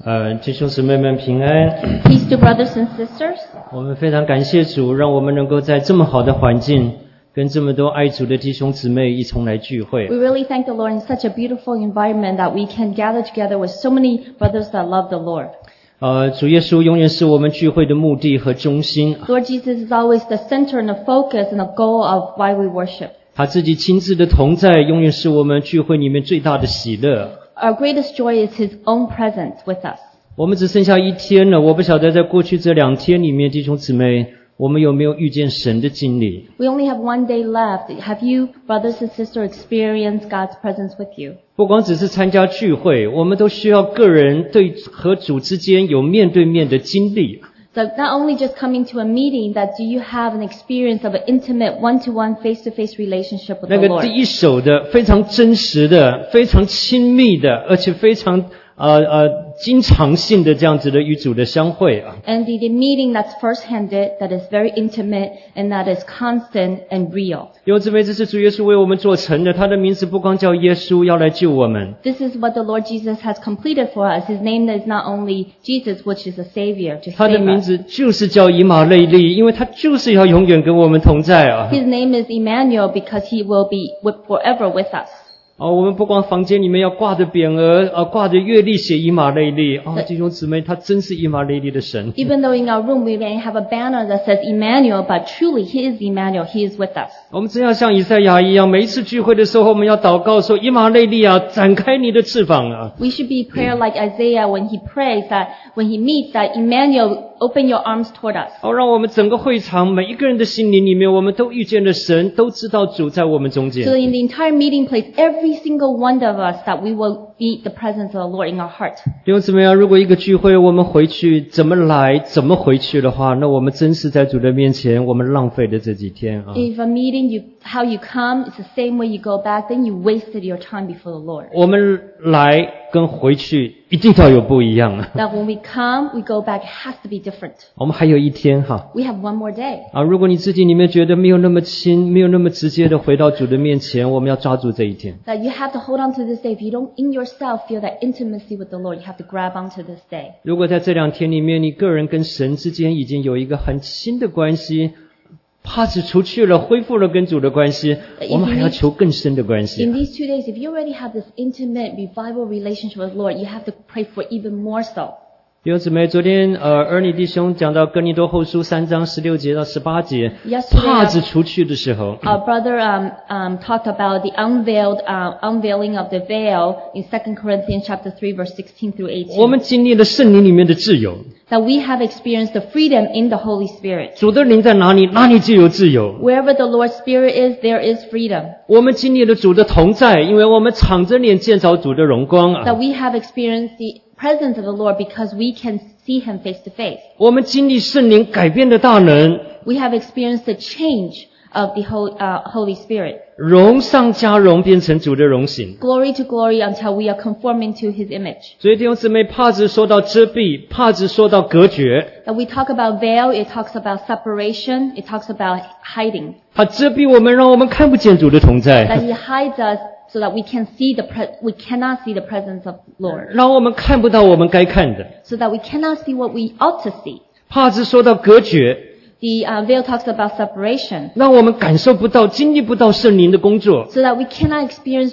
弟兄姊妹们平安。 Peace to brothers and sisters. 我们非常感谢主，让我们能够在这么好的环境，跟这么多爱主的弟兄姊妹一同来聚会。 We really thank the Lord in such a beautiful environment that we can gather together with so many brothers that love the Lord. 主耶稣永远是我们聚会的目的和中心。 Lord Jesus is always the center and the focus and the goal of why we worship. 他自己亲自的同在，永远是我们聚会里面最大的喜乐。 Our greatest joy is His own presence with us. 我们只剩下一天了，我不晓得在过去这2天里面，弟兄姊妹，我们有没有遇见神的经历？ We only have one day left. Have you, brothers and sisters, experienced God's presence with you? 不光只是参加聚会，我们都需要个人对和主之间有面对面的经历。 So not only just coming to a meeting, that do you have an experience of an intimate, one-to-one, face-to-face relationship with 那 the 个 Lord? 第一手的、非常真实的、非常亲密的，而且非常经常性的这样子的与主的相会啊。 And the meeting that's first-handed, that is very intimate, and that is constant and real. 弟兄姊妹，这是主耶稣为我们做成的，他的名字不光叫耶稣，要来救我们。 This is what the Lord Jesus has completed for us. His name is not only Jesus, which is a Savior, to 他的 save 名 us. 字就是叫以马内利，因为他就是要永远跟我们同在啊。 His name is Emmanuel because He will be forever with us. 我们不光房间里面要挂着匾额，挂着月历写以马内利。弟兄姊妹，他真是以马内利的神。 Even though in our room we may have a banner that says Emmanuel, but truly He is Emmanuel. He is with us. 我们真要像以赛亚一样，每一次聚会的时候，我们要祷告说：以马内利啊，展开你的翅膀啊！ We should be prayer like Isaiah when he prays that when he meets that Emmanuel, open your arms toward us. 让我们整个会场每一个人的心灵里面，我们都遇见了神，都知道主在我们中间。 So in the entire meeting place, every single one of us, that we will meet the presence of the Lord in our heart. 弟兄姊妹啊，如果一个聚会我们回去怎么来怎么回去的话，那我们真是在主的面前，我们浪费了这几天啊。 If a meeting, how you come, it's the same way you go back, then you wasted your time before the Lord. 我们来跟回去一定要有不一样啊。 That when we come, we go back, it has to be different. 我们还有一天哈。 We have one more day. 如果你自己里面觉得没有那么亲，没有那么直接的回到主的面前，我们要抓住这一天。 That you have to hold on to this day. If you don't in yourself feel that intimacy with the Lord, you have to grab onto this day. 如果在这2天里面，你个人跟神之间已经有一个很亲的关系，怕是除去了，恢复了跟主的关系，我们还要求更深的关系。 In these 2 days, if you already have this intimate revival relationship with the Lord, you have to pray for even more so. 弟兄姊妹，昨天儿女弟兄讲到哥林多后书3章16节到18节， Yesterday, 帕子除去的时候， Our brother talked about the unveiling of the veil in 2 Corinthians chapter 3, verse 16 through 18. 我们经历了圣灵里面的自由。 That we have experienced the freedom in the Holy Spirit. 主的灵在哪里，哪里就有自由。 Wherever the Lord's Spirit is, there is freedom. 我们经历了主的同在，因为我们敞着脸见着主的荣光啊。 That we have experienced the presence of the Lord because we can see Him face to face. 我们经历圣灵改变的大能， We have experienced the change of the Holy Spirit. 荣上加荣，变成主的荣形。 Glory to glory until we are conforming to His image. 所以弟兄姊妹，帕子说到遮蔽，帕子说到隔绝， That we talk about veil, it talks about separation, it talks about hiding. 他遮蔽我们，让我们看不见主的同在， That He hides us so that we cannot see the presence of the Lord. 让我们看不到我们该看的。 So that we cannot see what we ought to see. 帕子说到隔绝， The veil talks about separation. 让我们感受不到、经历不到圣灵的工作。 So that we cannot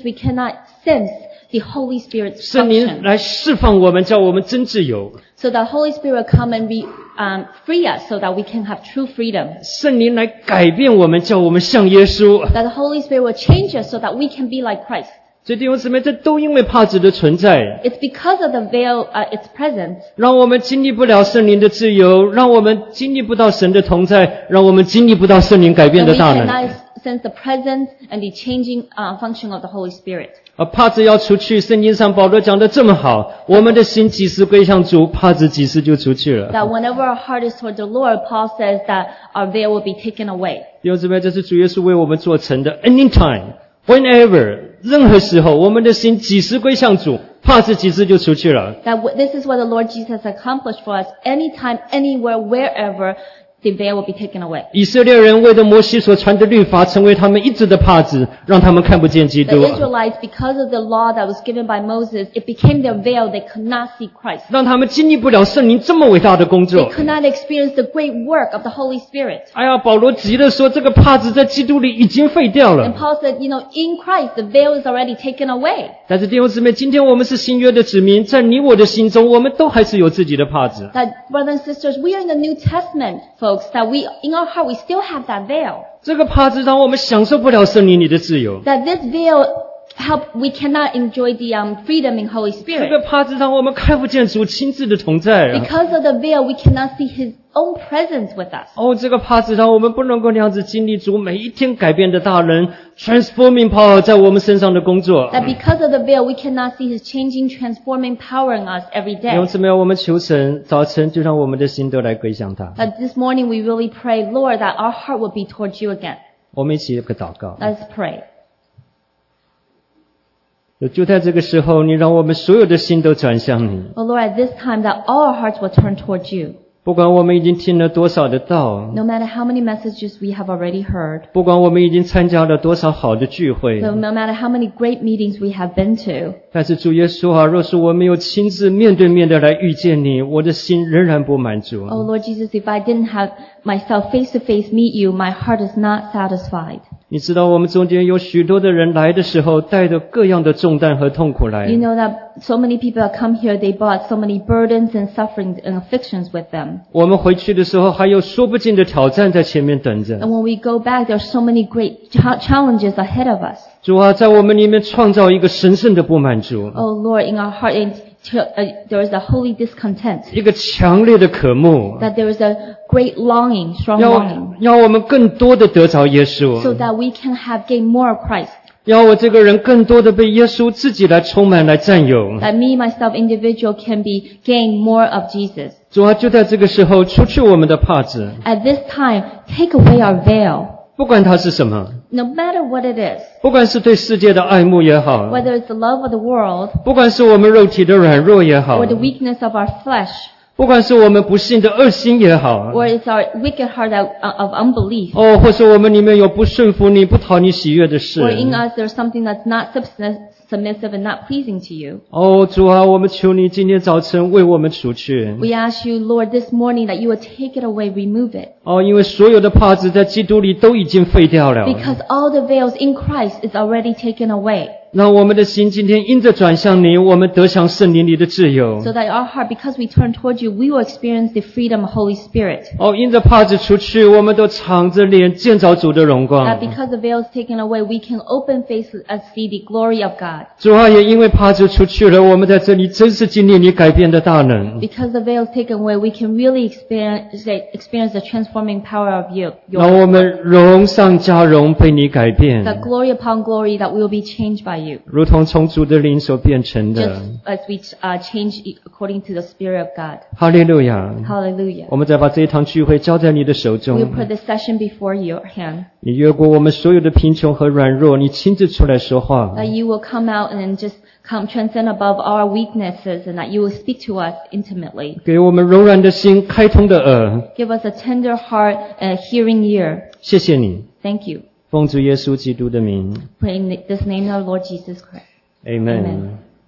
sense the Holy Spirit's 圣灵 function. 来释放我们，叫我们真自由。 So that Holy Spirit come and free us so that we can have true freedom. 圣灵来改变我们，叫我们像耶稣。 That the Holy Spirit will change us so that we can be like Christ. 所以弟兄姊妹，这都因为帕子的存在， It's because of the veil, its presence, 让我们经历不了圣灵的自由，让我们经历不到神的同在，让我们经历不到圣灵改变 that 的 we 大能。 cannot sense the presence and the changing function of the Holy Spirit. 帕子要除去，圣经上保罗讲的这么好，我们的心几时归向主，帕子几时就出去了。 That whenever our heart is toward the Lord, Paul says that our veil will be taken away. 弟兄姊妹，这是主耶稣为我们做成的 ，anytime, whenever，任何时候，我们的心几时归向主，帕子几时就出去了。 That this is what the Lord Jesus accomplished for us. Anytime, anywhere, wherever, the veil will be taken away. 以色列人为着摩西所传的律法，成为他们一直的帕子，让他们看不见基 The 督， Israelites, because of the law that was given by Moses, it became their veil. They could not see Christ. 让他们经历不了圣灵这么伟大的工 They 作。 could not experience the great work of the Holy Spirit. 哎呀，保罗急地说，这个帕子在基督里已经废掉 And 了。 Paul said, in Christ, the veil is already taken away. 但是弟兄姊妹，今天我们是新约的子民，在你我的心中，我们都还是有自己的帕子。 That, brothers and sisters, we are in the New Testament, folks, that in our heart, we still have that veil. 这个帕子让我们享受不了圣灵里的自由， That this veil we cannot enjoy the freedom in Holy 这 Spirit. 个帕子让我们看不见主亲自的同在。 Because of the veil, we cannot see His own presence with us. 哦，这个帕子让我们不能够那样子经历主每一天改变的大能 transforming power 在我们身上的工作。 That because of the veil, we cannot see His changing, transforming power in us every 弟兄 day. 姊妹，我们求神早晨就让我们的心都来归向他。 That this morning we really pray, Lord, that our heart will be towards You again. 我们一起有个祷告。 Let's pray. 就在这个时候，你让我们所有的心都转向你。 Oh Lord, at this time that all our hearts will turn towards You. 不管我们已经听了多少的道， No matter how many messages we have already heard, 不管我们已经参加了多少好的聚会， no matter how many great meetings we have been to, 但是主耶稣啊，若是我没有亲自面对面的来遇见你，我的心仍然不满足。 oh Lord Jesus, if I didn't have myself face to face meet You, my heart is not satisfied. 你知道我们中间有许多的人来的时候，带着各样的重担和痛苦来。 You know that so many people that come here, they brought so many burdens and sufferings and afflictions with them. 我们回去的时候，还有说不尽的挑战在前面等着。 And when we go back, there's so many great challenges ahead of us. 主啊，在我们里面创造一个神圣的不满足， Oh Lord, in our heart, there is a holy discontent. 一个强烈的渴慕， That there is a great longing, strong 要 longing, 我们更多的得着耶稣， so that we can gain more of Christ. 要我这个人更多的被耶稣自己来充满来占有。 That me, myself, individual can gain more of Jesus. 主啊，就在这个时候，除去我们的帕子， At this time, take away our veil. 不管它是什么， No matter what it is, 不管是对世界的爱慕也好， whether it's the love of the world 不管是我们肉体的软弱也好， or the weakness of our flesh, 不管是我们不信的恶心也好， or it's our wicked heart of unbelief, 哦，或是我们里面有不顺服你、不讨你喜悦的事， or in us there's something that's not submissive and not pleasing to You. 哦，主啊，我们求你今天早晨为我们除去。 We ask You, Lord, this morning that You would take it away, remove it. 哦，因为所有的帕子在基督里都已经废掉了。 Because all the veils in Christ is already taken away. 让我们的心今天因着转向你，我们得享圣灵里的自由。 So that our heart, because we turn towards You, we will experience the freedom of Holy Spirit. 哦，因着帕子出去，我们都敞着脸见着主的荣光。 That because the veil is taken away, we can open face and see the glory of God. 主啊，也因为帕子出去了，我们在这里真是经历你改变的大能。 Because the veil is taken away, we can really experience the transforming power of You. 让我们荣上加荣，被你改变， That glory upon glory, that we will be changed by You. 如同从主的灵所变成 Just 的。 as we change according to the Spirit of God. 哈利路亚！ Hallelujah. 我们再把这一堂聚会交在你的手 We 中。 put this session before Your hand. 你越过我们所有的贫穷和软弱，你亲自出来说话。 That You will come out and just transcend above our weaknesses, and that You will speak to us intimately. 给我们柔软的心，开通的耳。 Give us a tender heart and a hearing ear. 谢谢你， Thank You. 奉主耶稣基督的名 Pray in this name of Lord Jesus Christ. ，Amen。 Amen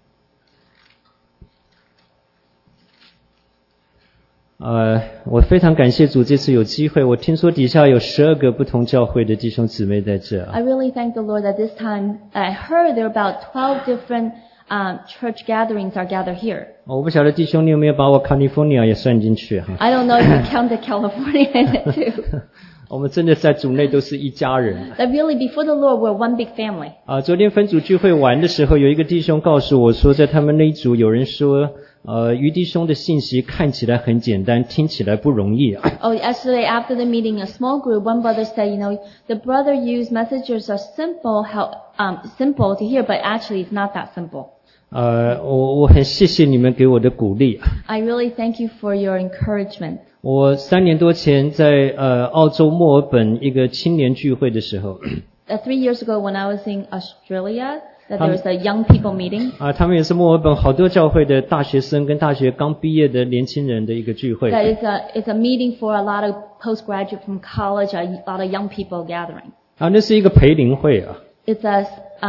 我非常感谢主，这次有机会，我听说底下有12个不同教会的弟兄姊妹在这。 I really thank the Lord that this time I heard there are about 12 different church gatherings are gathered here. 我不晓得弟兄你有没有把我 California 也算进去哈？ I don't know if you counted California in it too. 我们真的在主内都是一家人。 That really before the Lord we're one big family. 昨天分组聚会完的时候，有一个弟兄告诉我说，在他们那一组有人说，于弟兄的信息看起来很简单，听起来不容易。 Oh, yesterday after the meeting, a small group, one brother said, the brother used messages are simple to hear, but actually it's not that simple. 我很谢谢你们给我的鼓励。 I really thank you for your encouragement. 我3年多前在澳洲墨尔本一个青年聚会的时候， 3 years ago when I was in Australia, that there was a young people meeting. 他们也是墨尔本好多教会的大学生跟大学刚毕业的年轻人的一个聚会。 That it's a meeting for a lot of postgraduate from college, a lot of young people gathering. 那是一个培灵会啊。 It's a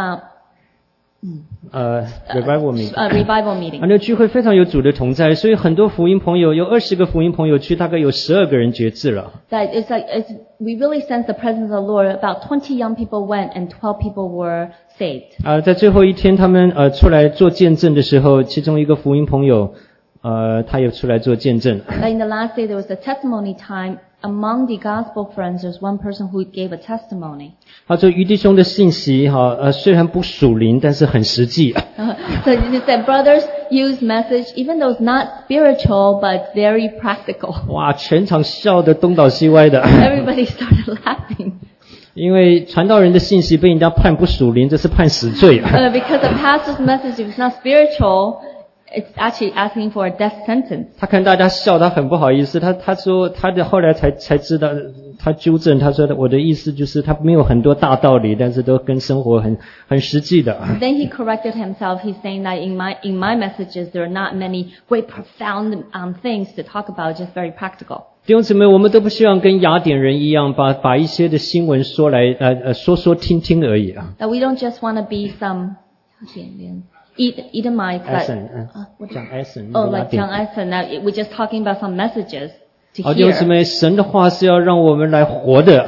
revival meeting. Revival meeting. 那个聚会非常有主的同在，所以很多福音朋友，有20个福音朋友去，大概有12个人决志了。 That we really sense the presence of the Lord. About 20 young people went and 12 people were saved. 在最后一天他们出来做见证的时候，其中一个福音朋友他也出来做见证。 But in the last day there was a testimony time. Among the gospel friends, there's one person who gave a testimony. 他说于弟兄的信息虽然不属灵，但是很实际。 So he said, brothers use message, even though it's not spiritual, but very practical. 哇，全场笑得东倒西歪的。 Everybody started laughing. 因为传道人的信息被人家判不属灵，这是判死罪。 Because the pastor's message, if it's not spiritual, it's actually asking for a death sentence. 他看大家笑，他很不好意思。他说他的后来才知道，他纠正，他说我的意思就是他没有很多大道理，但是都跟生活很实际的。 Then he corrected himself. He's saying that in my messages there are not many great profound things to talk about, just very practical. 弟兄姊妹，我们都不希望跟雅典人一样，把一些的新闻说来说听而已啊。 That we don't just want to be some Edomites that 讲 Essen like 讲 Essen. Now we're just talking about some messages to 弟兄姊 hear. 妹，神的话是要让我们来活的。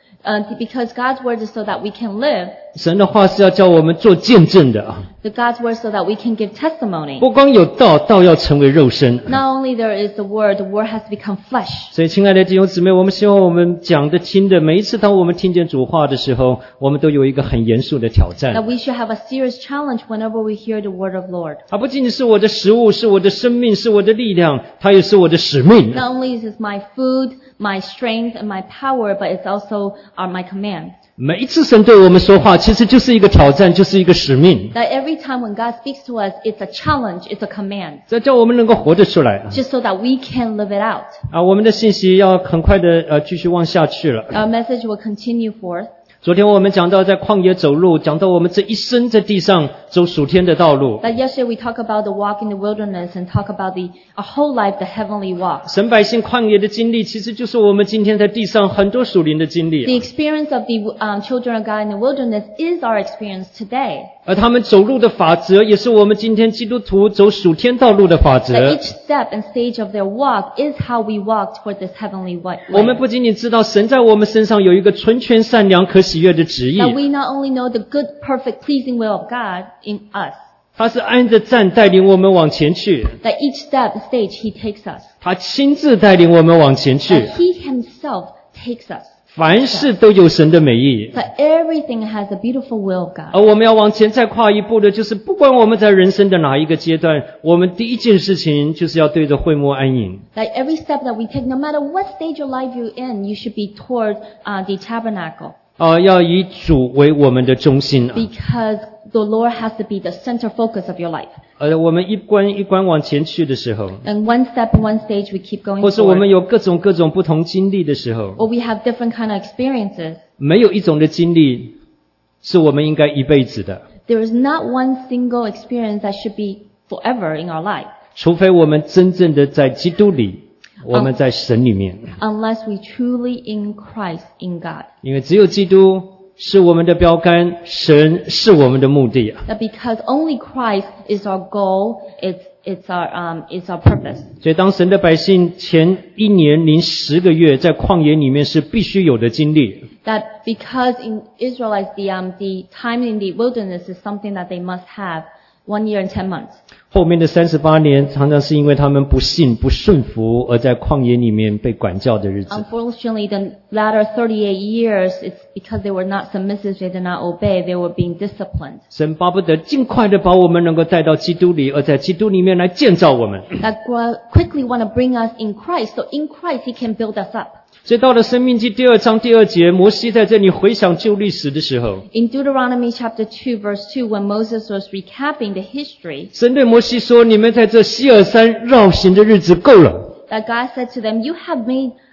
Because God's word is so that we can live. 神的话是要叫我们做见证的。 The God's word so that we can give testimony. 不光有道要成为肉身。 Not only there is the word has to become flesh. 所以亲爱的弟兄姊妹，我们希望我们讲的听的，每一次当我们听见主话的时候，我们都有一个很严肃的挑战。 That we should have a serious challenge whenever we hear the word of Lord. 它不仅仅是我的食物，是我的生命，是我的力量，它也是我的使命。 Not only is it my food, my strength, and my power, but it's also my command. 每一次神对我们说话，其实就是一个挑战，就是一个使命。 That every time when God speaks to us, it's a challenge, it's a command. 这叫我们能够活得出来。 Just so that we can live it out. 我们的信息要很快的继续往下去了。 Our message will continue forth. 昨天我们讲到在旷野走路，讲到我们这一生在地上走属天的道路。 That yesterday we talked about the walk in the wilderness and talk about our whole life, the heavenly walk. 神百姓旷野的经历，其实就是我们今天在地上很多属灵的经历。 The experience of the children of God in the wilderness is our experience today. 而他们走路的法则，也是我们今天基督徒走属天道路的法则。 That each step and stage of their walk is how we walk toward this heavenly way. 我们不仅仅知道神在我们身上有一个纯全善良可喜悦的旨意。 That we not only know the good, perfect, pleasing will of God in us. 他是按着站带领我们往前去。 That each step and stage He takes us. 他亲自带领我们往前去。 That He Himself takes us. 凡事都有神的美意。 That everything has a beautiful will of God. 而我们要往前再跨一步的，就是不管我们在人生的哪一个阶段，我们第一件事情就是要对着会幕安营。 That every step that we take, no matter what stage of life you're in, you should be toward the tabernacle. 要以主为我们的中心。 Because the Lord has to be the center focus of your life. 我们一关一关往前去的时候， And one step and one stage we keep going 或是我们 forward. 有各种不同经历的时候， Or we have different kind of experiences. 没有一种的经历是我们应该一辈子的， There is not one single experience that should be forever in our life. 除非我们真正的在基督里，我们在神里面。 Unless we truly in Christ, in God. 因为只有基督是我们的标杆，神是我们的目的。 That because only Christ is our goal, it's our purpose. 所以当神的百姓前1年零10个月在旷野里面是必须有的经历。 That because in Israelites the time in the wilderness is something that they must have 1 year and 10 months. 后面的38年常常是因为他们不信不顺服而在旷野里面被管教的日子。 Unfortunately, the latter 38 years, it's because they were not submissive, they did not obey, they were being disciplined. 神巴不得尽快的把我们能够带到基督里，而在基督里面来建造我们。 That quickly want to bring us in Christ, so in Christ He can build us up. 所以到了申命记2章2节，摩西在这里回想旧历史的时候， In Deuteronomy chapter 2 verse 2, when Moses was recapping the history, 神对摩西说：“你们在这西尔山绕行的日子够了。” that God said to them, you have made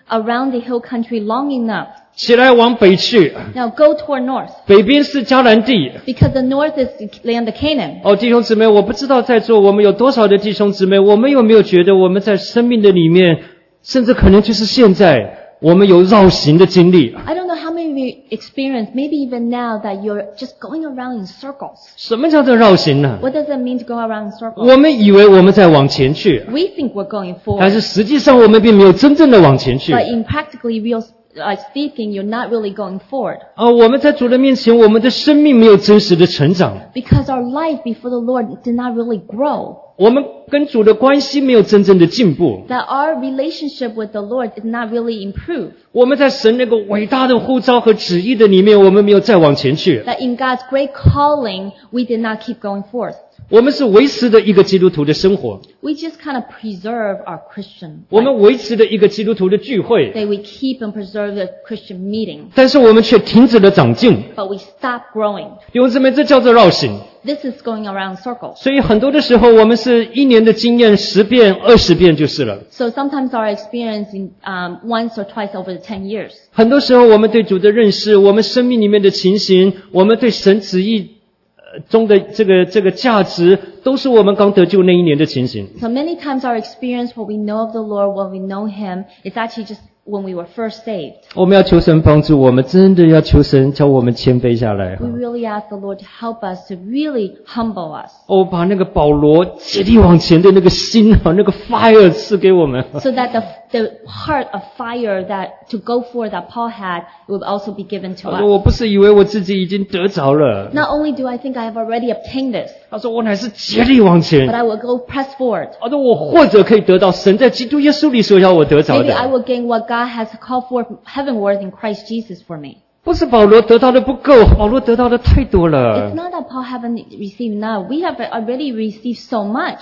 around the hill country long enough. 起来往北去， Now go toward north, 北边是迦南地。 because the north is the land of Canaan. 弟兄姊妹，我不知道在座我们有多少的弟兄姊妹，我们有没有觉得我们在生命的里面，甚至可能就是现在，我们有绕行的经历。 I don't know how many of you experience, maybe even now, that you're just going around in circles. 什么叫做绕行呢？ What does it mean to go around in circles? 我们以为我们在往前去， We think we're going 但 forward, 是实际上我们并没有真正的往前去。 but in practically real speaking, you're not really going forward. 我们在主的面前，我们的生命没有真实的成长， Because our life before the Lord did not really grow. 我们跟主的关系没有真正的进步。 That our relationship with the Lord did not really improve. 我们在神那个伟大的呼召和旨意的里面，我们没有再往前去。 That in God's great calling, we did not keep going forth. 我们是维持的一个基督徒的生活， We just kind of preserve our Christian 我 life. 们维持的一个基督徒的聚会， That we keep and preserve the Christian meeting. 但是我们却停止了长进。 But we stop growing. 弟兄姊妹，这叫做绕行。 This is going around circles. 所以很多的时候，我们是一年的经验10遍、20遍就是了。 So sometimes our experience in once or twice over the 10 years. 很多时候，我们对主的认识，我们生命里面的情形，我们对神旨意中的这个价值，都是我们刚得救那一年的情形。 So many times our experience, what we know of the Lord, what we know Him, it's actually just when we were first saved. 我们要求神帮助我们，真的要求神叫我们谦卑下来。 We really ask the Lord to help us, to really humble us. 把那个保罗竭力往前的那个心那个 fire 赐给我们。 So that the heart of fire that to go for that Paul had will also be given to 他说：“我 us. 不是以为我自己已经得着了。 Not only do I think I have already obtained this, ” 他说：“我乃是竭力往前。 but I will go press forward. 他说：“我或者可以得到神在基督耶稣里所要我得着 Maybe I 的。 will gain what God has called for heavenward in Christ Jesus for me. ” 不是保罗得到的不够，保罗得到的太多 It's 了。 not that Paul haven't received now. We have already received so much.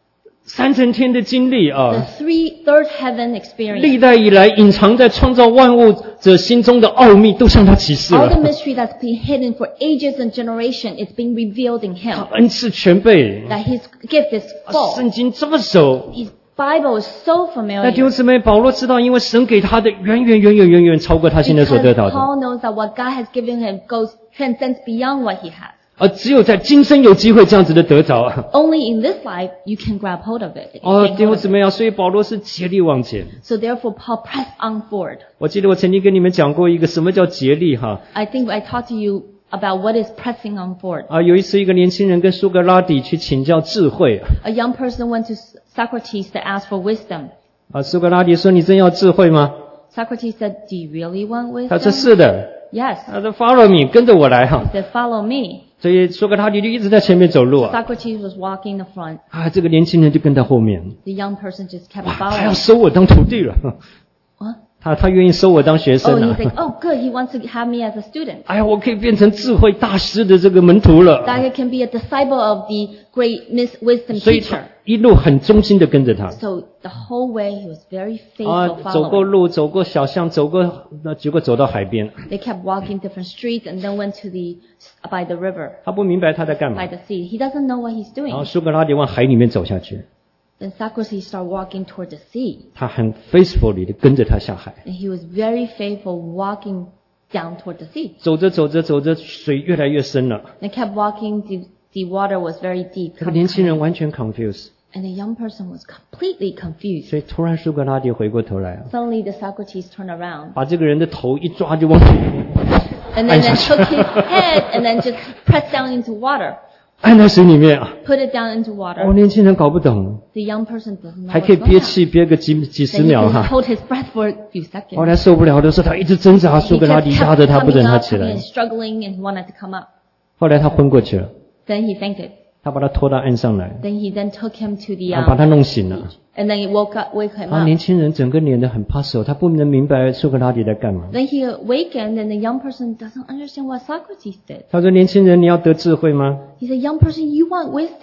3层天的经历 The third heaven experience. 历代以来隐藏在创造万物者心中的奥秘，都向他启示 All the 了。 mystery that's been hidden for ages and generation is being revealed in 他 him. 恩赐全备， That his gift is full. 圣经这么熟。 His Bible is so 那弟兄 familiar. 姊妹，保罗知道，因为神给他的远超过他现在所 Because 得到的。 Paul knows that what God has given him transcends beyond what he has. 只有在今生有机会这样子的得着。 Only in this life you can grab hold of it. 弟兄姊妹啊，所以保罗是竭力往前。 So therefore Paul pressed on forward. 我记得我曾经跟你们讲过一个什么叫竭力哈。 I think I talked to you about what is pressing on forward. 有一次一个年轻人跟苏格拉底去请教智慧。 A young person went to Socrates to ask for wisdom. 苏格拉底说：“你真要智慧吗？” Socrates said, "Do you really want 他说：“ wisdom?" 是的。” Yes. 他说 ：“Follow me，跟着我来哈。 He said, "Follow me." ” 所以苏格拉底就一直在前面走路 Socrates was walking in the front. 这个年轻人就跟在后面。 The young person just kept 他要 following. 收我当徒弟了。 What? 他愿意收我当学 Oh, 生 he's 了。 like, "Oh, good. He wants to have me as a student. 我可以变成智慧大师的这个门徒了。 That I can be a disciple of the great wisdom 所以 teacher." 他一路很忠心的跟着他。 So the whole way he was very faithful 走过 following. 路，走过小巷，结果走到海边。 They kept walking different streets and then went to by the river, 他不明白他在干 by 嘛。 the sea. He doesn't know what he's 然后 doing. 苏格拉底往海里面走下去， Then Socrates started walking toward the sea. 他很 faithfully 的跟着他下海。 And he was very faithful walking down toward the sea. 走着，水越来越深了。 They kept walking. The water was very deep. 这个年轻人完全 confused， And the young person was completely confused. 所以突然苏格拉底回过头来， Suddenly the Socrates turned around 把这个人的头一抓就往水里面 and then took his head and then just pressed down into water. 按在水里面。 Put it down into water. 年轻人搞不懂， The young person doesn't know 还 what's 可以 going 憋 on. 气憋个几十 Then he 秒 just 哈。 hold his breath for a few 后 seconds. 来受不了的时候，他一直挣扎，苏 He 格拉 just 底 kept 压着他不 coming 等他 up, 起 coming 来 and。struggling and wanted to come up. 后来他昏过去了， Then he fainted. 他把他拖到岸上来， Then he then took him to the 把他弄醒了。 and then he wake him 年 up. 轻人整个脸的很 puzzle，他不能明白苏格拉底在干嘛。 Then he awakened and the young person doesn't understand what Socrates did. 他说：“年轻人，你要得智慧吗？ He said, "Young person, you want wisdom?"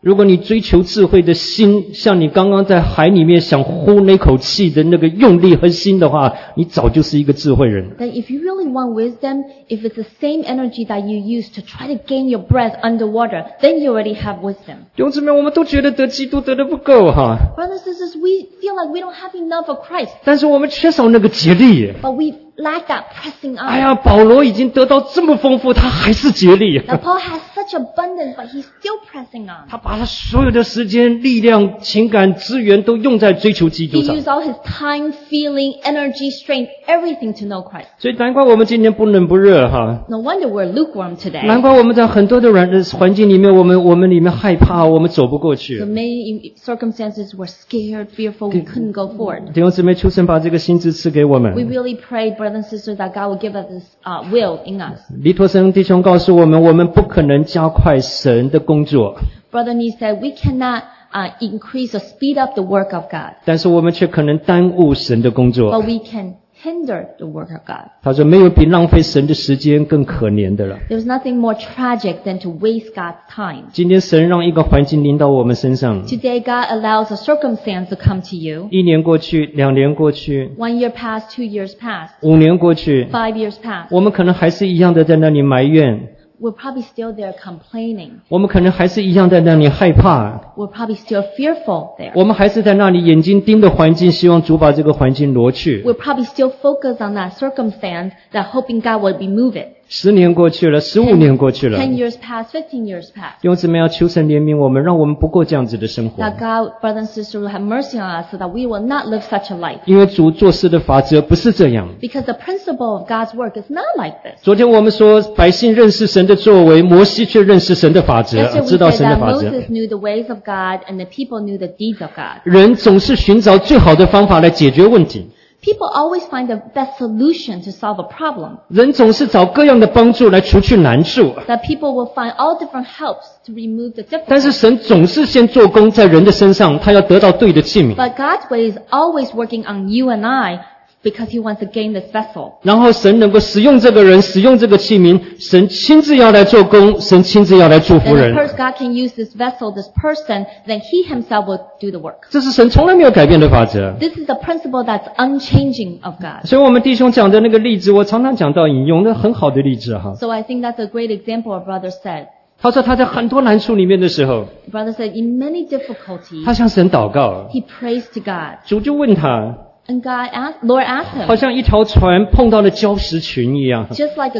如果你追求智慧的心，像你刚刚在海里面想呼那口气的那个用力和心的话，你早就是一个智慧人。 Then if you really want wisdom, if it's the same energy that you use to try to gain your breath underwater, then you already have wisdom. 弟兄姊妹，我们都觉得得基督得的不够哈， Brothers and sisters, we feel like we don't have enough of Christ, 但是我们缺少那个竭力。 but we lack that pressing 哎 on. 呀，保罗已经得到这么丰富，他还是竭力。 Now Paul has such abundance, but he's still pressing on. 他把他所有的时间、力量、情感、资源都用在追求基督 He 上， used all his time, feeling, energy, strength, everything to know Christ. 所以难怪我们今天不冷不热哈。 No wonder we're lukewarm today. 难怪我们在很多的环境里面，我们里面害怕，我们走不过 So 去。 many circumstances we're scared, fearful, we couldn't go forward. 弟兄姊妹，求神把这个心智赐给我 We 们。 really pray, brothers and sisters, that God will give us this will in us. 黎托生弟兄告诉我们，我们不可能加快神的工作， Brother Nee said, we cannot increase or speed up the work of God, 但是我们却可能耽误神的工作。 but we can hinder the work of God. 他说，没有比浪费神的时间更可怜的了。 There's nothing more tragic than to waste God's time. 今天神让一个环境临到我们身上， Today, God allows a circumstance to come to you. 1年过去，2年过去， 1 year passed, 2 years passed, 5年过去， 5 years passed. 我们可能还是一样的在那里埋怨， We're probably still there complaining. 我们可能还是一样在那里害怕， We're probably still fearful there. 我们还是在那里眼睛盯着环境，希望主把这个环境挪去。 We're probably still focused on that circumstance, that hoping God would remove it. 10年过去了，15年过去了， 10 years passed, 15 years passed. 弟兄姊妹要求神怜悯我们，让我们不过这样子的生活。 That God, brothers and sisters, will have mercy on us so that we will not live such a life. 因为主做事的法则不是这样。 Because the principle of God's work is not like this. 昨天我们说，百姓认识神的作为，摩西却认识神的法则， Yesterday 知道 we 神 said 的 that 法则。 Moses knew the ways of God and the people knew the deeds of God. 人总是寻找最好的方法来解决问题， People always find the best solution to solve a problem. 人总是找各样的帮助来除去难处。 That people will find all different helps to remove the 但是 difficulties. 神总是先做工在人的身上，他要得到对的器皿， But God's way is always working on you and I because He wants to gain this vessel. 然后神能够使用这个人，使用这个器皿，神亲自要来做工，神亲自要来祝福 Then 人。 God can use this vessel, this person, then He Himself will do the work. 这是神从来没有改变的法则。 This is the principle that's unchanging of God. 所以我们弟兄讲的那个例子，我常常讲到引用，那很好的例子哈。 So I think that's a great example our brother said. 他说他在很多难处里面的时候， Brother said, in many difficulties, 他向神祷告， he prays to God. 主就问他， And Lord asked 好 him, 像一条船碰到了礁石群一样， just like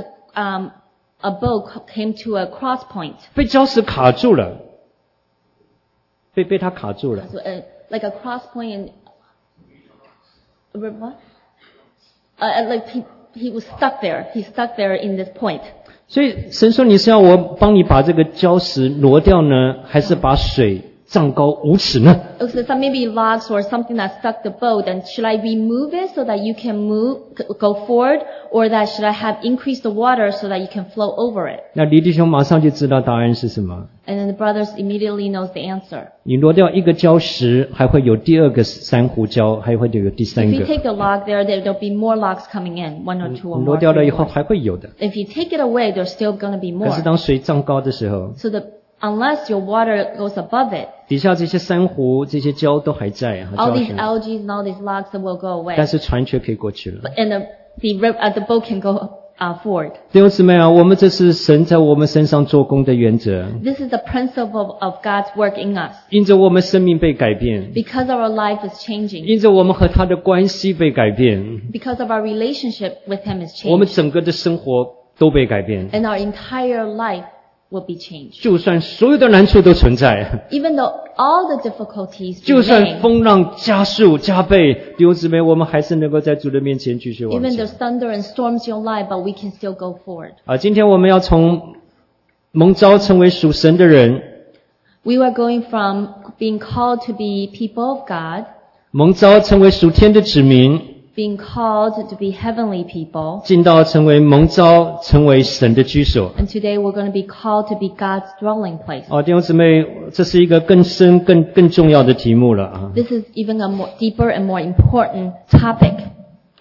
a boat came to a cross point. 被礁石卡住了，被他卡住了。 So, like a cross point in, what? Like he was stuck there. He's stuck there in this point. 所以神说，你是要我帮你把这个礁石挪掉呢，还是把水涨高5尺呢？ So some maybe logs or something that stuck the boat. And should I remove it so that you can go forward, or that should I have increased the water so that you can flow over it? 那黎弟兄马上就知道答案是什么。 And then the brothers immediately knows the answer. 你挪掉一个礁石，还会有第2个珊瑚礁，还会有第 If 3 you 个。 take the log there'll be more logs coming in, 1 or 2 or 挪 more. 掉了 three 以 or 后 more. 还会有的。 If you take it away, there's still going to be 可是 more. 当水涨高的时候， So unless your water goes above it, 底下这些珊瑚、这些礁都还在 all 礁 these 石， algae and all these logs that will go away. 但是船却可以过去了。 And the boat can go forward. 弟兄姊妹啊，我们这是神在我们身上做工的原则， This is the principle of God's work in us. 因着我们生命被改变， Because our life is changing. 因着我们和他的关系被改变， Because of our relationship with Him is 我们 changed. 整个的生活都被改变。 And our entire life will be changed. 就算所有的难处都存在， Even though all the difficulties 就算 remain, 风浪加速加倍，弟兄姊妹，我们还是能够在主的面前继续往 even 前。 there's thunder and storms in your life, but we can still go forward. 今天我们要从蒙召成为属神的人， We were going from being called to be people of God, 蒙召成为属天的子民， being called to be heavenly people, 进到成为蒙召成为神的居所。 and today we're going to be called to be God's dwelling place. 弟兄姊妹，这是一个更深、更重要的题目了啊！ This is even a more deeper and more important topic.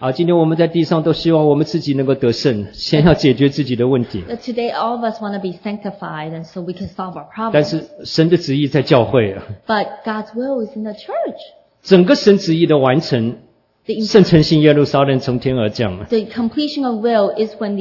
今天我们在地上都希望我们自己能够得胜，先要解决自己的问题。 But today all of us want to be sanctified and so we can solve our 但 problems. 是神的旨意在教会啊， But God's will is in the church. 整个神旨意的完成， The 圣城新耶路撒冷从天而降啊。 completion of will is when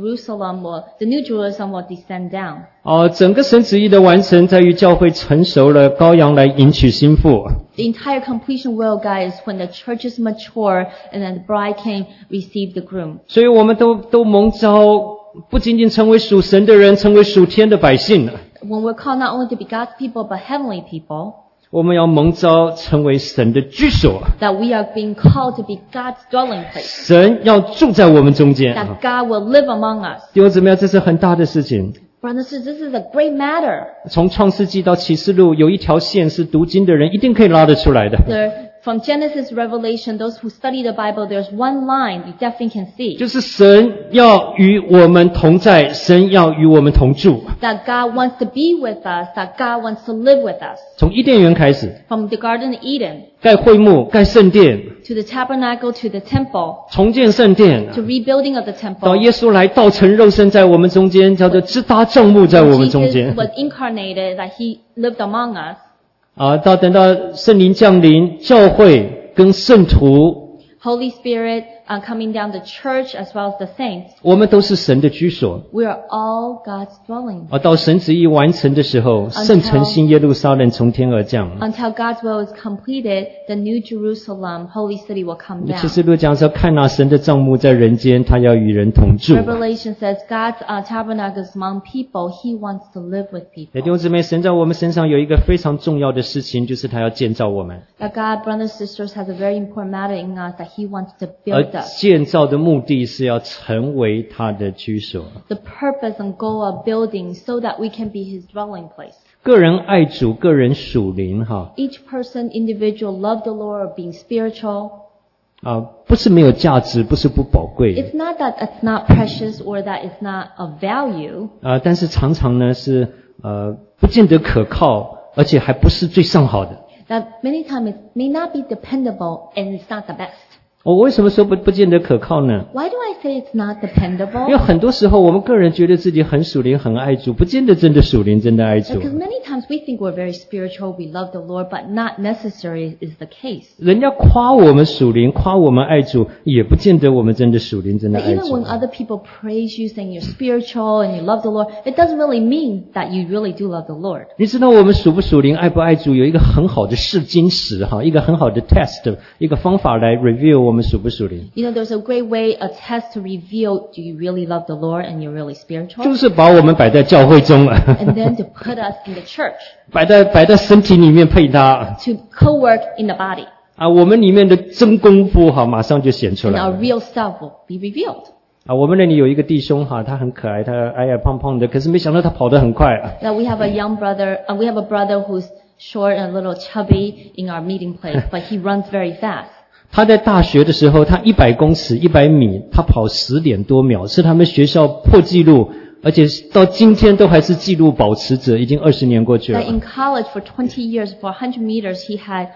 the New Jerusalem will descend down. 整个神旨意的完成在于教会成熟了，羔羊来迎娶新妇。 The entire completion will, guys, when the church is mature and then the bride can receive the groom. 所以我们都蒙召，不仅仅成为属神的人，成为属天的百姓。 When we're called not only to be God's people but heavenly people, 我们要蒙召成为神的居所， that we are being called to be God's dwelling place, 神要住在我们中间。 that God will live among us. 弟兄姊妹，这是很大的事情。 Brothers and sisters, this is a great matter. 从创世纪到启示录，有一条线是读经的人一定可以拉得出来的， From Genesis to Revelation, those who study the Bible, there's one line you definitely can see. 就是神要与我们同在，神要与我们同住。 That God wants to be with us, that God wants to live with us. 从伊甸园开始， From the Garden of Eden, 盖会幕，盖圣殿， to the tabernacle, to the temple, 重建圣殿， to rebuilding of the 到 temple. 耶稣来道成肉身在我们中间，叫做支搭帐幕在我们中 Jesus 间。 was incarnated, that He lived among us. 等到圣灵降临，教会跟圣徒， Holy Spirit coming down the church as well as the saints. 我们都是神的居所。 We are all God's dwelling. 到神旨意完成的时候，圣城新耶路撒冷从天而降。 Until God's will is completed, the New Jerusalem, Holy City, will come 启 down. 示录讲说，看那神的帐幕在人间，他要与人同住。 Revelation says God's tabernacle is among people. He wants to live with 弟 people. 兄姊妹，神在我们身上有一个非常重要的事情，就是他要建造我们。 That God, brothers and sisters, has a very important matter in us that He wants to 而 build us. 建造的目的是要成为他的居所。 The purpose and goal of building so that we can be His dwelling place. 个人爱主，个人属灵哈 Each person, individual, love the Lord, or being spiritual. 不是没有价值，不是不宝贵 It's not that it's not precious or that it's not of value, 但是常常呢是不见得可靠，而且还不是最上好的。 that many times it may not be dependable and it's not the best. 我为什么说不见得可靠呢？ Why do I say it's not 因为 dependable? 很多时候我们个人觉得自己很属灵、很爱主，不见得真的属灵、真的爱主。 Because many times we think we're very spiritual, we love the Lord, but not necessarily is the case. 人家夸我们属灵，夸我们爱主，也不见得我们真的属灵、真的 But 爱 even 主 when。other people praise you, saying you're spiritual and you love the Lord, it doesn't really mean that you really do love the Lord. 你知道我们属不属灵、爱不爱主，有一个很好的试金石哈，一个很好的 test， 一个方法来 review 我们属不属灵。 You know, there's a great way, a test to reveal, do you really love the Lord and you're really 就 spiritual? 是把我们摆在教会中了， And then to put us in the church, 摆在身体里面配搭 to co-work in the body. 我们里面的真功夫哈，马上就显出 And 来 our 了。 real self will be revealed. 我们那里有一个弟兄哈，他很可爱，他矮矮胖胖的，可是没想到他跑得很快。 That we have a young brother, we have a brother who's short and a little chubby in our meeting place, but he runs very fast. 他在大学的时候，他100公尺100米，他跑10点多秒，是他们学校破纪录，而且到今天都还是纪录保持者，已经20年过去了 That。in college for 20 years, for 100 meters, he had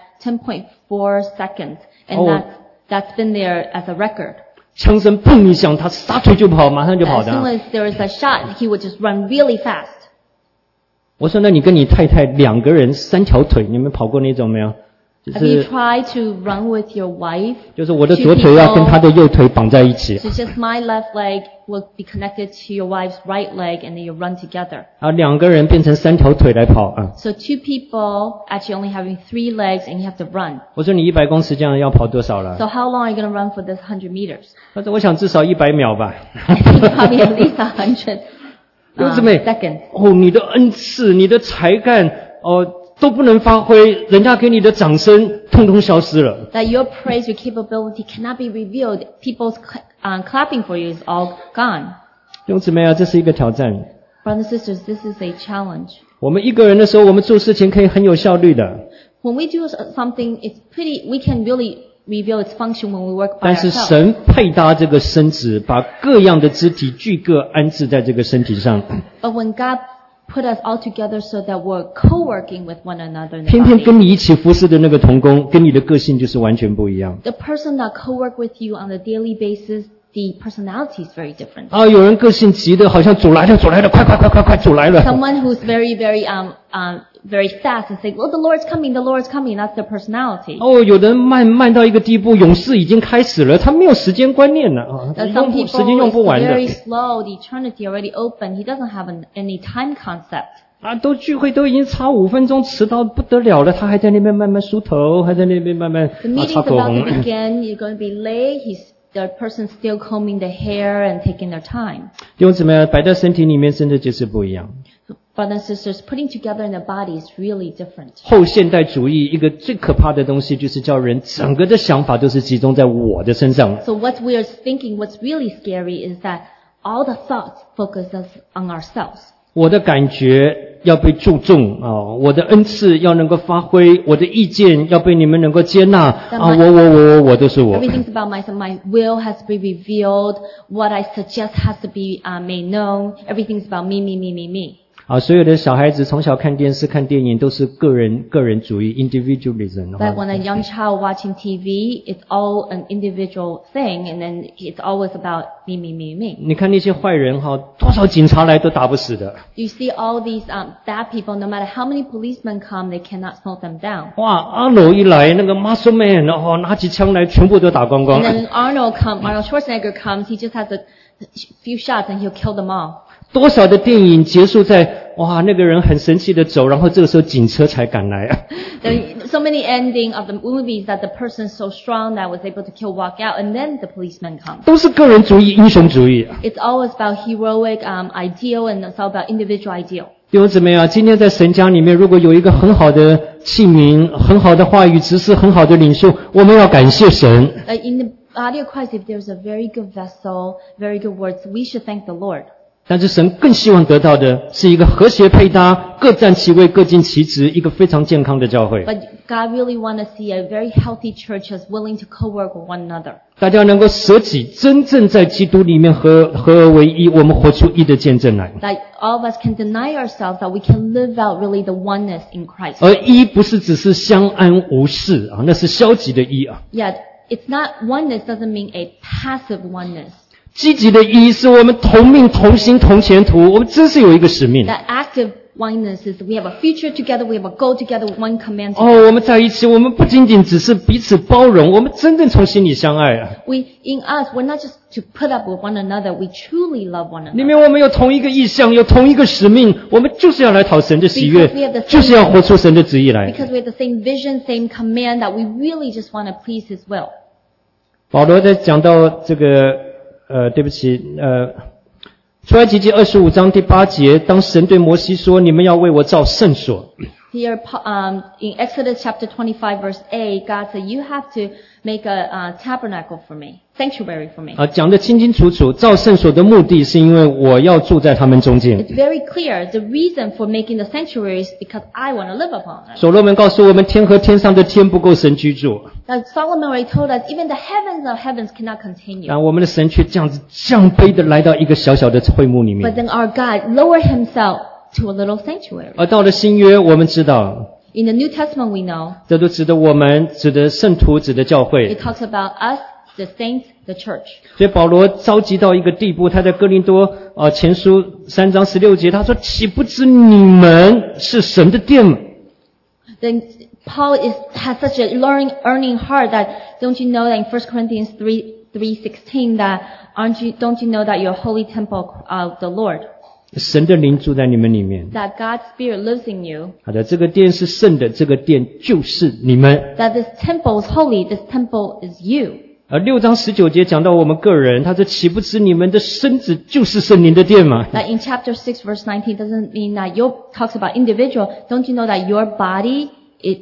10.4 seconds. And Oh. that's been there as a record. 枪声砰一响，他撒腿就跑，马上就跑 As 的。 soon as there is a shot, he would just run really fast. 我说，那你跟你太太2个人3条腿，你们跑过那种没有？就 Have you 是 tried to run with your wife? 就是我的左腿要跟他的右腿绑在一起， So just my left leg will be connected to your wife's right leg, and then you run together. 2个人变成3条腿来跑啊。 So two people actually only having 3 legs, and you have to run. 我说你100公尺这样要跑多少了？ So how long are you going to run for this 100 meters? 他说我想至少100秒吧。 I think probably at least 100 弟兄姊妹 seconds. 你的恩赐、你的才干都不能发挥，人家给你的掌声通通消失了。 That your praise, your capability cannot be revealed. People's clapping for you is all gone. 弟兄姊妹这是一个挑战。 Brothers and sisters, this is a challenge. 我们一个人的时候，我们做事情可以很有效率的， When we do something, we can really reveal its function when we work by 但是 ourselves. 神配搭这个身子，把各样的肢体俱各安置在这个身体上。 But when God put us all together so that we're co-working with one another in the 偏偏 body. 跟你一起服侍的那个同工，跟你的个性就是完全不一样。 The person that co-work with you on a daily basis, the personality is very different. 啊，有人个性急的，好像主来了，主来了，快，主来了。 Someone who's very fast and say, "Oh, the Lord's coming, the Lord's coming." That's their personality. 哦，有的人慢到一个地步，勇士已经开始了，他没有时间观念了啊， That some 时间 people 用不 is 完的 very slow. The eternity already open. He doesn't have any time concept. 啊，都聚会都已经差5分钟，迟到不得了了，他还在那边慢慢梳头，还在那边慢慢 The 擦 meeting's 口 about 红 to。begin. You're going to be late. The person's still combing the hair and taking their time. 弟兄姊妹，摆在身体里面真的就是不一样。 Brothers and sisters, putting together in the body is really different. 后现代主义一个最可怕的东西，就是叫人整个的想法都是集中在我的身上。 So what we are thinking, what's really scary is that all the thoughts focus us on ourselves. 我的感觉要被注重啊，我的恩赐要能够发挥，我的意见要被你们能够接纳啊，我都是我。 Everything's about myself. My will has to be revealed. What I suggest has to be made known. Everything's about me. 啊，所有的小孩子从小看电视、看电影都是个人主义 （individualism）。 But when a young child watching TV, it's all an individual thing, and then it's always about me. 你看那些坏人哈，多少警察来都打不死的。 You see all these bad people. No matter how many policemen come, they cannot slow them down. 哇，阿罗一来，那个 muscle man 哦，拿起枪来，全部都打光光。 And then Arnold Schwarzenegger comes. He just has a few shots, and he'll kill them all. 多少的电影结束在哇，那个人很生气的走，然后这个时候警车才赶来。 So many ending of the movies that the person is so strong that was able to walk out, and then the policeman comes. 都是个人主义、英雄主义。 It's always about heroic ideal, and it's all about individual ideal. 弟兄姊妹啊，今天在神家里面，如果有一个很好的器皿、很好的话语、知识、很好的领袖，我们要感谢神。 In the body of Christ, if there's a very good vessel, very good words, we should thank the Lord. 但是神更希望得到的是一个和谐配搭、各占其位、各尽其职、一个非常健康的教会。 But God really wants to see a very healthy church that's willing to co-work with one another. 大家能够舍己，真正在基督里面合而为一，我们活出一的见证来。 That all of us can deny ourselves, that we can live out really the oneness in Christ. 而一不是只是相安无事啊，那是消极的一啊。 Yet, it's not oneness doesn't mean a passive oneness. 积极的一是我们同命同心同前途，我们真是有一个使命。 That active oneness is we have a future together, we have a goal together, one command together. 哦，我们在一起，我们不仅仅只是彼此包容，我们真正从心里相爱啊。 In us, we're not just to put up with one another, we truly love one 里 another. 面我们有同一个意向，有同一个使命，我们就是要来讨神的喜悦 Because we have the，same- 就是要活出神的旨意来。 Because we have the same vision, same command, that we really just want to please His will. 保罗在讲到这个对不起，出埃及记25章第8节，当神对摩西说：“你们要为我造圣所。” Here, in Exodus chapter 25 verse 8, God said, "You have to make a tabernacle for me, sanctuary for me." 讲得清清楚楚，造圣所的目的是因为我要住在他们中间。 It's very clear. The reason for making the sanctuary is because I want to live upon it. 所罗门告诉我们，天和天上的天不够神居住， Now, Solomon already told us, even the heavens of heavens cannot continue. 但我们的神却这样子降卑的来到一个小小的会幕里 But 面。 then our God lowered Himself to a little sanctuary. 而到了新约，我们知道， In the New Testament, we know 这都指的我们，指的圣徒，指的教会 it。talks about us, the saints, the church. 所以保罗着急到一个地步，他在哥林多前书3章16节，他说：“岂不知你们是神的殿吗？” Then Paul has such a earning heart that don't you know that in 1 Corinthians 3:16 that don't you know that you're a holy temple of the Lord? 神的灵住在你们里面。 That God's Spirit lives in you. 好的，这个殿是圣的，这个殿就是你们。 That this temple is holy. This temple is you. 6章19节讲到我们个人，他说：“岂不知你们的身子就是圣灵的殿吗？” That in chapter 6 verse 19 doesn't mean that talks about individual. Don't you know that your body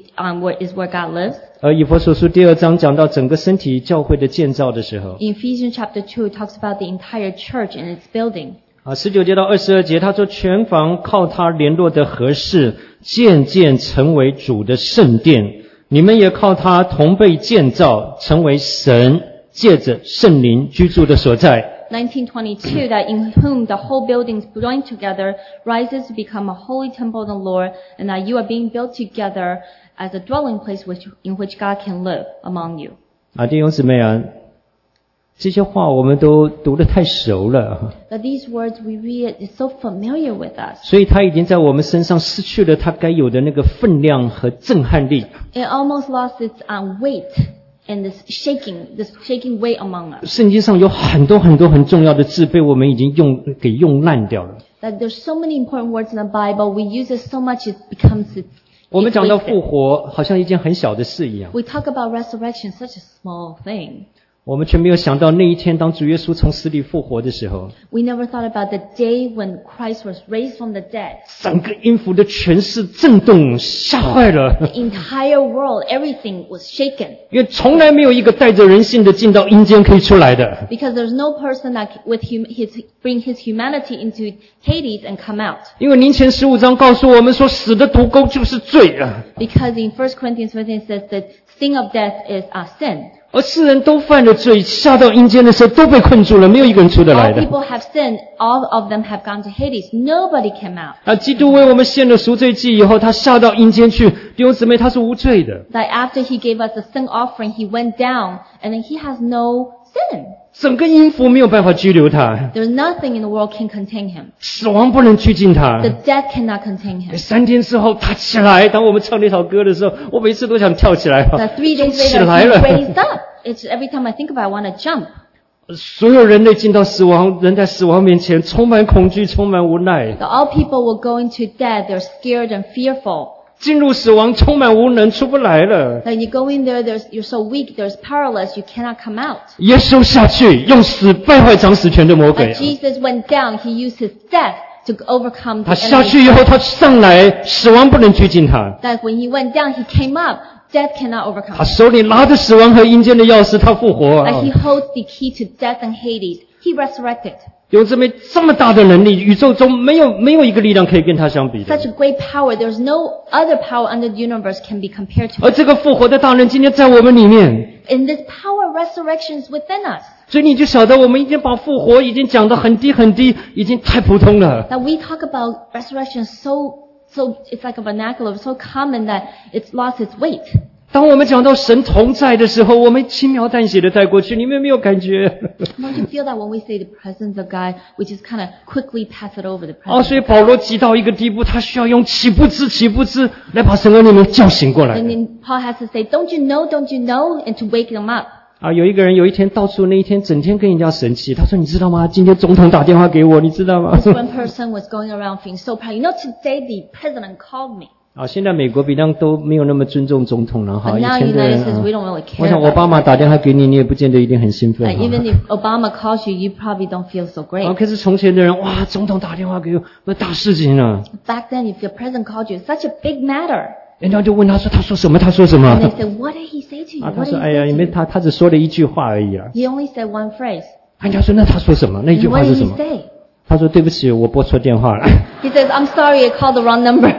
is where God lives? 而以弗所书2章讲到整个身体教会的建造的时候， In Ephesians chapter 2, it talks about the entire church and its building. 19节到22节，他说全房靠他联络的合适，渐渐成为主的圣殿。你们也靠他同被建造，成为神借着圣灵居住的所在。 19:22, that in whom the whole building joined together rises to become a holy temple of the Lord, and that you are being built together as a dwelling place in which God can live among you. 弟兄姊妹啊，这些话我们都读得太熟了， That these words we read is so familiar with us. 所以它已经在我们身上失去了它该有的那个分量和震撼力。 It almost lost its weight and this shaking weight among us. 圣经上有很多很重要的字被我们已经用烂掉了。 That there's so many important words in the Bible, we use it so much it becomes 我们讲到复 wasted. 活，好像一件很小的事一样。 We talk about resurrection, such a small thing. 我们却没有想到那一天，当主耶稣从死里复活的时候， We never thought about the day when Christ was raised from the dead. 整个音符的权势震动，吓坏了。 The entire world, everything was shaken. 因为从来没有一个带着人性的进到阴间可以出来的。 Because there's no person that bring his humanity into Hades and come out. 因为林前15章告诉我们说，死的毒钩就是罪啊。 Because in 1 Corinthians 15 says that sting of death is a sin. 而世人都犯了罪，下到阴间的时候都被困住了，没有一个人出得来 All 的。 people have sinned. All of them have gone to Hades. Nobody came out. 基督为我们献了赎罪祭以后，他下到阴间去，弟兄姊妹，他是无罪的。 That after he gave us a sin offering, he went down and then he has no sin. 整个阴府没有办法拘留他， There's nothing in the world can contain him. 死亡不能拘禁他。 The death cannot contain him. 3天之后他起来，当我们唱那首歌的时候，我每次都想跳起来。 That 3 days 起 later 来 he 了。 raised up. It's every time I think about it, I want to jump. 所有人类进到死亡，人在死亡面前充满恐惧，充满无奈。 That all people will go into death. They're scared and fearful. 进入死亡，充满无能，出不来了。 That you go in there, you're so weak, there's powerless, you cannot come out. 耶稣下去，用死败坏掌死权的魔鬼 But。Jesus went down. He used his death to overcome 他 the 下 enemy. 去以后，他上来，死亡不能拘禁他。 That when he went down, he came up. Death cannot overcome 他 him. 手里拿着死亡和阴间的钥匙，他复活。 That he holds the key to death and Hades. He resurrected. 有这么大的能力，宇宙中没有一个力量可以跟他相比的。 Such a great power. There's no other power under the universe can be compared to 而 it. 这个复活的大人今天在我们里面， And this power of resurrection is within us. 所以你就晓得，我们已经把复活已经讲得很低很低，已经太普通了。 That we talk about resurrection so it's like a vernacular, so common that it's lost its weight. 当我们讲到神同在的时候，我们轻描淡写的带过去，你们有没有感觉？ Don't you feel that when we say the presence of God, we just kind of quickly pass it over the presence? 所以保罗急到一个地步，他需要用起不知来把神儿你们叫醒过来。 And then Paul has to say, don't you know, and to wake them up. 有一个人有一天到处那一天整天跟人家生气，他说：“你知道吗？今天总统打电话给我，你知道吗？” This one person was going around feeling so proud. You know, today the president called me. 现在美国比那都没有那么尊重总统了哈。 But 以 now 前的 United 人 States, we don't really care 我想 about 奥巴马打电话给你，你也不见得一定很兴奋。 Like, even if Obama calls you, you probably don't feel so great. 可是从前的人，哇，总统打电话给我，那大事情啊！ Back then, if the president called you, it's such a big matter. 人家就问他说：“他说什么？他说什么 And they said, what did he say to you? 他 What 说：“ did 哎呀， he 因 say 为 to you? 他只说了一句话而已啊。 He only said one phrase. ” 人家说：“那他说什么？那一句 And 话 what 是 did 什 he 么 say?？” 他说：“对不起，我拨错电话了。” He says, I'm sorry, I called the wrong number.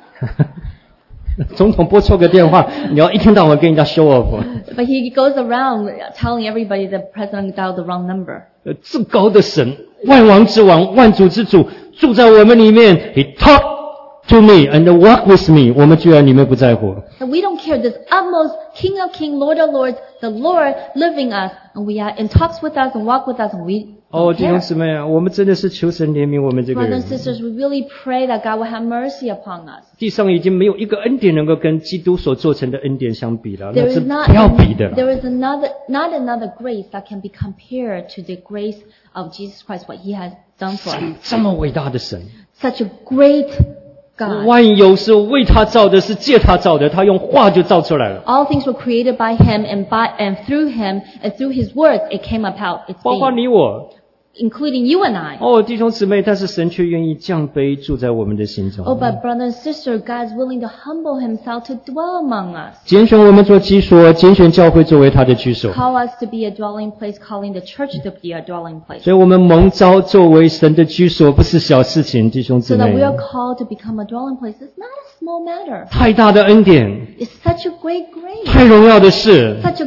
总统拨错个电话，你要一天到晚跟人家 show off。 But he goes around telling everybody the president dialed the wrong number. 至高的神，万王之王，万主之主，住在我们里面。He talked to me and walk with me。我们居然里面不在乎。 And we don't care. This utmost King of Kings, Lord of Lords, the Lord living us, and we are in talks with us and walk with us, and we don't 弟兄 care. 姊妹啊，我们真的是求神怜悯我们这个 Brothers 人 and。sisters, we really pray that God will have mercy upon us. 地上已经没有一个恩典能够跟基督所做成的恩典相比了， There 那是 is not 不要比的。 there is not another grace that can be compared to the grace of Jesus Christ, what He has done for us. 这么伟大的神， Such a great God. 万有是为他造的，是借他造的，他用话就造出来了。 All things were created by Him, and through Him, and through His words, it came about. It's 包括 being, 你我， including you and I. 弟兄姊妹，但是神却愿意降卑住在我们的心中， Oh, but brother and sister, God is willing to humble Himself to dwell among us. 拣选我们做基所，拣选教会作为他的居所。 Call us to be a dwelling place, calling the church to be a dwelling place. 所以我们蒙召作为神的居所，不是小事情，弟兄姊 So that 妹 we。are called to become a dwelling place. It's not a small matter. 太大的恩典， It's such a great grace. 太荣耀的事， Such a glorious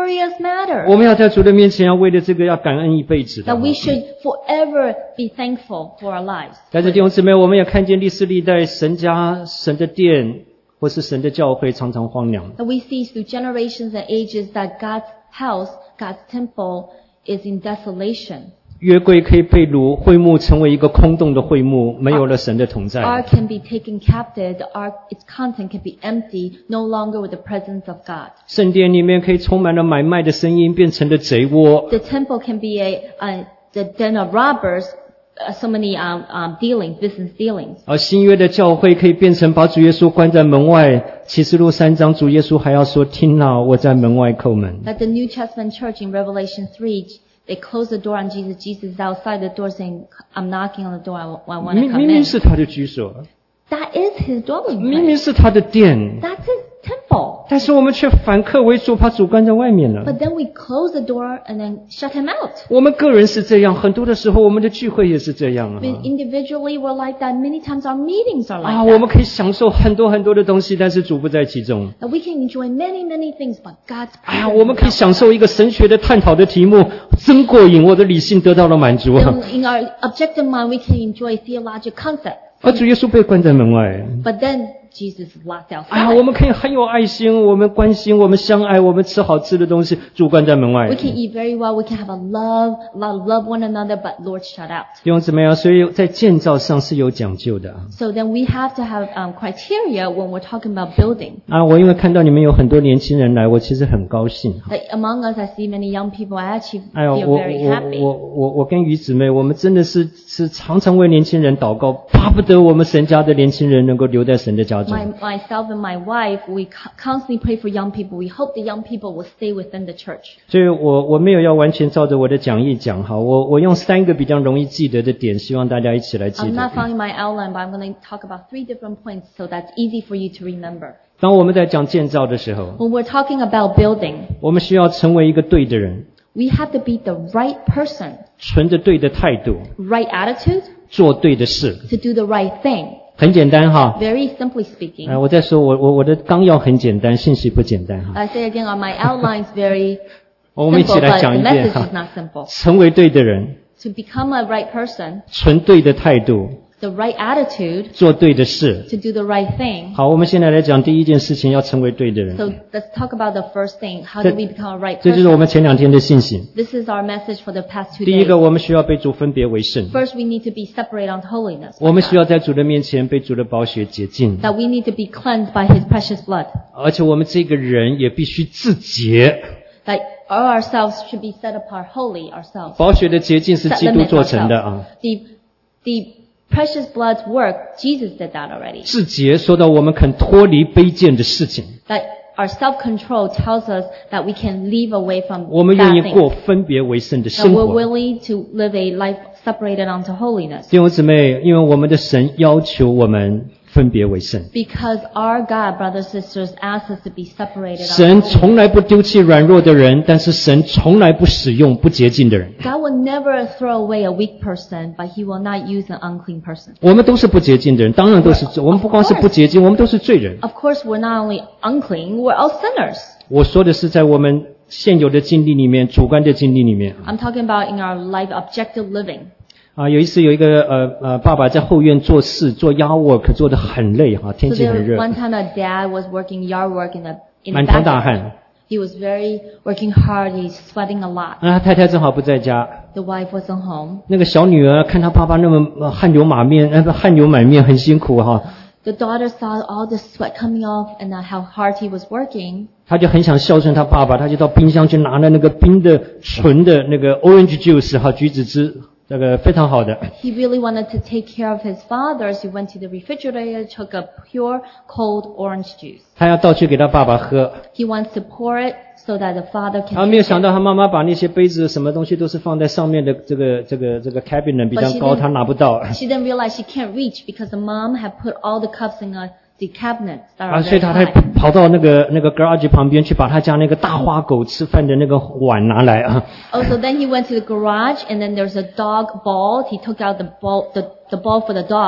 serious matter. 我们要在主的面前要为了这个要感恩一辈子的。 That we should forever be thankful for our lives. 但是弟兄姊妹，我们也看见历世历代神家、神的殿或是神的教会常常荒凉。 That we see through generations and ages that God's house, God's temple is in desolation. 约柜可以被掳，会幕成为一个空洞的会幕，没有了神的同在。 Ark can be taken captive. The ark, its content can be empty, no longer with the presence of God. 圣殿里面可以充满了买卖的声音，变成了贼窝。 The temple can be the den of robbers. So many business dealings. 而新约的教会可以变成把主耶稣关在门外。启示录3章，主耶稣还要说：“听啊，我在门外叩门。” Like the New Testament church in Revelation 3, they close the door on Jesus. Jesus is outside the door saying, "I'm knocking on the door. I want to come 明明 in." 是他的居所， That is his dwelling 明明 place. 是他的殿， That's his temple. 但是我们却反客为主，把主关在外面了。 But then we close the door and then shut him out. 我们个人是这样，很多的时候我们的聚会也是这样啊。 Individually, we're like that. Many times our meetings are 啊， like 我们 that. 可以享受很多很多的东西，但是主不在其中。 That we can enjoy many, many things, but God's 哎呀， presence 我们 is 可以 not. 享受一个神学的探讨的题目，真过瘾，我的理性得到了满足。 Then in our objective mind, we can enjoy theological concepts. 而主耶稣被关在门外。 But then Jesus is locked 哎呀， outside. 我们可以很有爱心，我们关心，我们相爱，我们吃好吃的东西，主关在门外。 We can eat very well. We can have a lot of love one another, but Lord shut out. 弟兄姊妹啊，所以在建造上是有讲究的 So then we have to have criteria when we're talking about building. 啊。我因为看到你们有很多年轻人来，我其实很高兴。 Like among us, I see many young people. I actually 哎呀， feel 我 very 我 happy. 我我我跟于姊妹，我们真的是常常为年轻人祷告，巴不得我们神家的年轻人能够留在神的家中。 Myself and my wife, we constantly pray for young people. We hope the young people will stay within the church. 所以我没有要完全照着我的讲义讲哈，我用3个比较容易记得的点，希望大家一起来记 I'm 得。 not following my outline, but I'm going to talk about 3 different points so that's easy for you to remember. 当我们在讲建造的时候， When we're talking about building, 我们需要成为一个对的人， we have to be the right person, 存着对的态度， right attitude 做对的事。 to do the right thing. 很简单哈。 Very simply speaking. 我再说，我的纲要很简单，信息不简单哈。 I say again, on my outlines very 我们一起 simple, 来 but 讲 the 一遍 message 哈 is。not simple. 成为对的人， To become a right person, 存对的态度， the right attitude 做对的事。 to do the right thing. 好，我们现在来讲第一件事情，要成为对的人。 So let's talk about the first thing. How do we become a right 这就是我 person? 们前2天的信息。 This is our message for the past 2 第一个， days. 我们需要被主分别为圣， First, we need to be separated unto holiness. 我们需要在主的面前被主的宝血洁净， That we need to be cleansed by His precious blood. 而且我们这个人也必须自洁。 That ourselves should be set apart, holy ourselves. 宝血的洁净是 Set 基督 limits 做成的啊。 ourselves. The precious blood's work, Jesus did that already. 自洁说到我们肯脱离卑贱的事情， That our self-control tells us that we can leave away from 我们愿 bad 意过 things. 分别为圣的 That 生 we're 活。 willing to live a life separated unto holiness. 弟兄姊妹，因为我们的神要求我们分别为圣， Because our God, brothers and sisters, asks us to be separated unto 神 holiness. 从来不丢弃软弱的人，但是神从来不使用不洁净的人。 God will never throw away a weak person, but He will not use an unclean person. 我们都是不洁净的人，当然都是罪。我们不光是不洁净，我们都是罪人。 Of course, we're not only unclean, we're all sinners. 我说的是在我们现有的经历里面，主观的经历里面。 I'm talking about in our life objective living. 有一次有一个爸爸在后院做事，做 yard work 做得很累哈，天 So 气很 there 热， one time a dad was working yard work in the 满头大 backyard. 汗。 He was very working hard. He's sweating a lot. 那他太太正好不在家， The wife wasn't home. 那个小女儿看她爸爸那么汗流满面，很辛苦哈， The daughter saw all the sweat coming off and how hard he was working. 她就很想孝顺她爸爸，她就到冰箱去拿了那个冰的纯的那个 orange juice 哈，橘子汁，这个非常好的。 He really wanted to take care of his father, so he went to the refrigerator, took a pure cold orange juice. 她要倒去给她爸爸喝， He wants to pour it so that the father 她 can 没有 drink 想 it. 到她妈妈把那些杯子什么东西都是放在上面的这个 cabinet 比较 But she 高， didn't- 她拿不到。 She didn't realize she can't reach because the mom had put all the cups in the cabinets that are 所以 very 他才 high. 跑到那个 garage 旁边去，把他家那个大花狗吃饭的那个碗拿来啊。 Oh, so then he went to the garage and then there's a dog bowl. He took out the bowl for the dog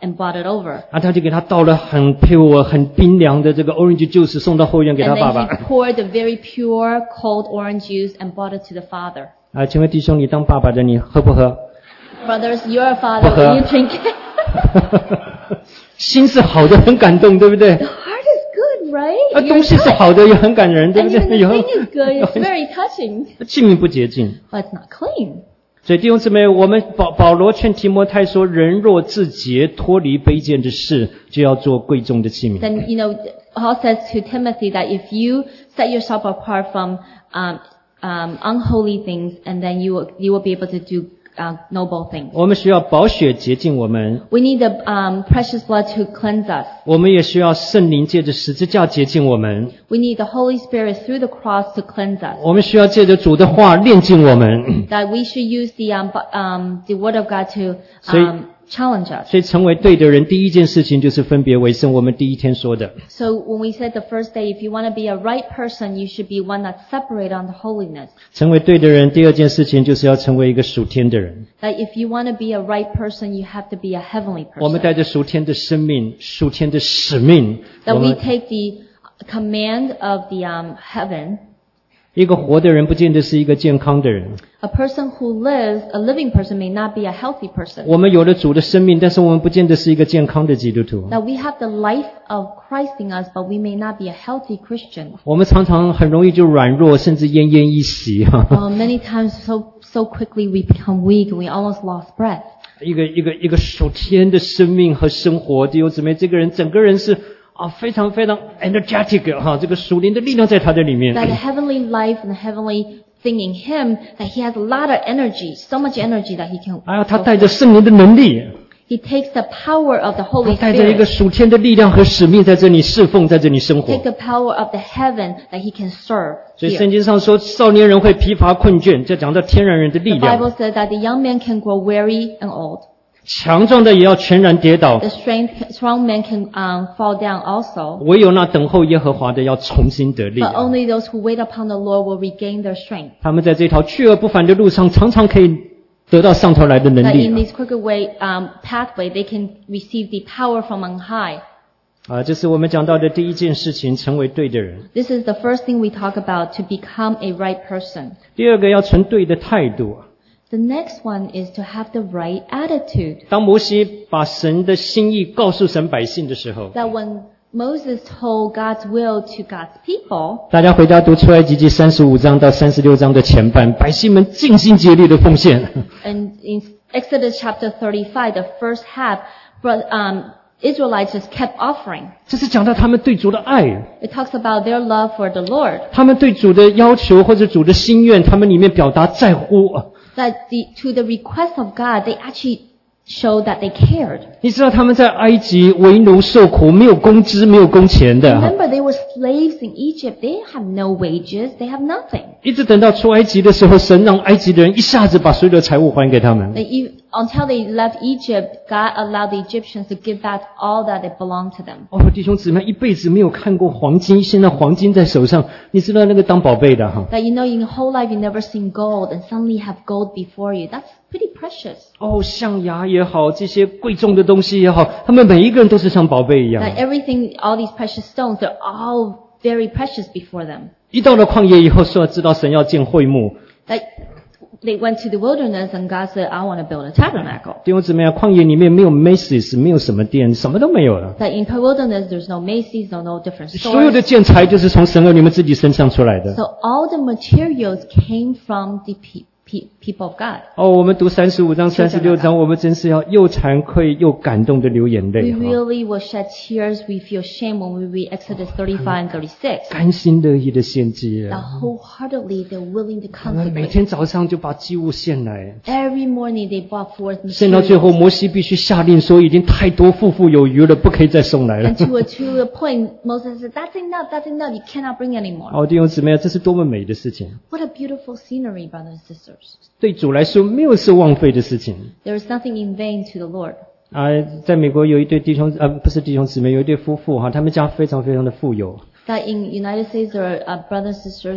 and brought it over. 他就给他倒了很 pure 很冰凉的这个 orange juice 送到后院给他 And 爸 then 爸 he poured the very pure, cold orange juice and brought it to the father. 请问弟兄你当爸爸的你喝不喝？ Brothers, you're a father. Will you drink it? 心是好的很感动对不对？ The heart is good, right? 东西是好的也很感人对不 And even 对？ the thing is good. It's very touching. 器皿不洁净。 But it's not clean. 所以弟兄姊妹，我们保罗劝提摩太说，人若自洁，脱离卑贱的事，就要做贵重的器皿。 Then, Paul says to Timothy that if you set yourself apart from unholy things, and then you will be able to do noble things. 我们需要宝血洁净我们， We need the precious blood to cleanse us. 我们也需要圣灵借着十字架洁净我们， We need the Holy Spirit through the cross to cleanse us. 我们需要借着主的话炼净我们。 That we should use the Word of God to challenge us. 所以成为对的人，第一件事情就是分别为圣。我们第一天说的， So when we said the first day, if you want to be a right person, you should be one that's separate on the holiness. 成为对的人，第二件事情就是要成为一个属天的人。 That if you want to be a right person, you have to be a heavenly 我们 person. 带着属天的生命、属天的使命， That 我 we 们 take the command of the heaven. 一个活的人，不见得是一个健康的人。 A person who lives, a living person, may not be a healthy person. 我们有了主的生命，但是我们不见得是一个健康的基督徒。 That we have the life of Christ in us, but we may not be a healthy Christian. 我们常常很容易就软弱，甚至奄奄一息。 Many times, so quickly we become weak and we almost lost breath. 一个属天的生命和生活，弟兄姊妹，这个人整个人是非常非常 energetic 这个属灵的力量在他的里面。 That the heavenly life and the heavenly thing in him, that he has a lot of energy, so much energy that he can. 他带着圣灵的能力， He takes the power of the 他 Holy 带着一个 Spirit, 属天的力量和使命在这里侍奉，在这里生活 take。the power of the heaven that he can serve 所以圣 here. 经上说，少年人会疲乏困倦，这讲到天然人的力 The 量。 Bible says that the young man can grow weary and old. 强壮的也要全然跌倒， The strong man can fall down also. 唯有那等候耶和华的要重新得力。 But only those who wait upon the Lord will regain their strength. 他们在这条去而不返的路上，常常可以得到上头来的能 That in 力。 this crooked way pathway, they can receive the power from on high. 这是我们讲到的第一件事情，成为对的人。 This is the first thing we talk about to become a right person. 第二个要存对的态度。 The next one is to have the right attitude. 当摩西把神的心意告诉神百姓的时候， That when Moses told God's will to God's people, 大家回家读出埃及记35章到36章的前半，百姓们尽心竭力的奉献。 and in Exodus chapter 35, the first half, Israelites just kept offering. 这是讲到他们对主的爱， It talks about their love for the Lord. 他们对主的要求或者主的心愿，他们里面表达在乎。 That to the request of God, they actually showed that they cared. 你知道他们在埃及为奴受苦，没有工资，没有工钱的， Remember, they were slaves in Egypt. They have no wages. They have nothing. 一直等到出埃及的时候，神让埃及的人一下子把所有的财物还给他们。 Until they left Egypt, God allowed the Egyptians to give back all that it belonged to them. 弟兄姊妹，一辈子没有看过黄金，现在黄金在手上，你知道那个当宝贝的哈。 That in your whole life you never seen gold, and suddenly have gold before you. That's pretty precious. 象牙也好，这些贵重的东西也好，他们每一个人都是像宝贝一样。 That everything, all these precious stones, they're all very precious before them. 一到了旷野以后，说知道神要建会幕。 That they went to the wilderness, and God said, "I want to build a tabernacle." 弟兄姊妹，旷野里面没有 Macy's， 没有什么店，什么都没有了。 That in the wilderness there's no Macy's, no different 所有的 stores. 建材就是从神儿你们自己身上出来的。 So all the materials came from the people of God. 我们读35章、36章，我们真是要又惭愧又感动的流眼 We 泪， really will shed tears. We feel shame when we read Exodus 35 and 36. 甘心乐意的献祭。 That wholeheartedly they're willing to 他们每 consecrate. 天早上就把祭物献来， Every morning they brought forth 献到最后， materials. 摩西必须下令说，已经太多富有余了，不可以再送来了 And。to a point, Moses said, "That's enough. That's enough. You cannot bring anymore." 弟兄姊妹，这是多么美的事情！ What a beautiful scenery, brothers and sisters. 对主来说，没有是枉费的事情。 There is nothing in vain to the Lord. 在美国有一对不是弟兄姊妹，有一对夫妇他们家非常非常的富有。 That in United States there are brothers and sisters,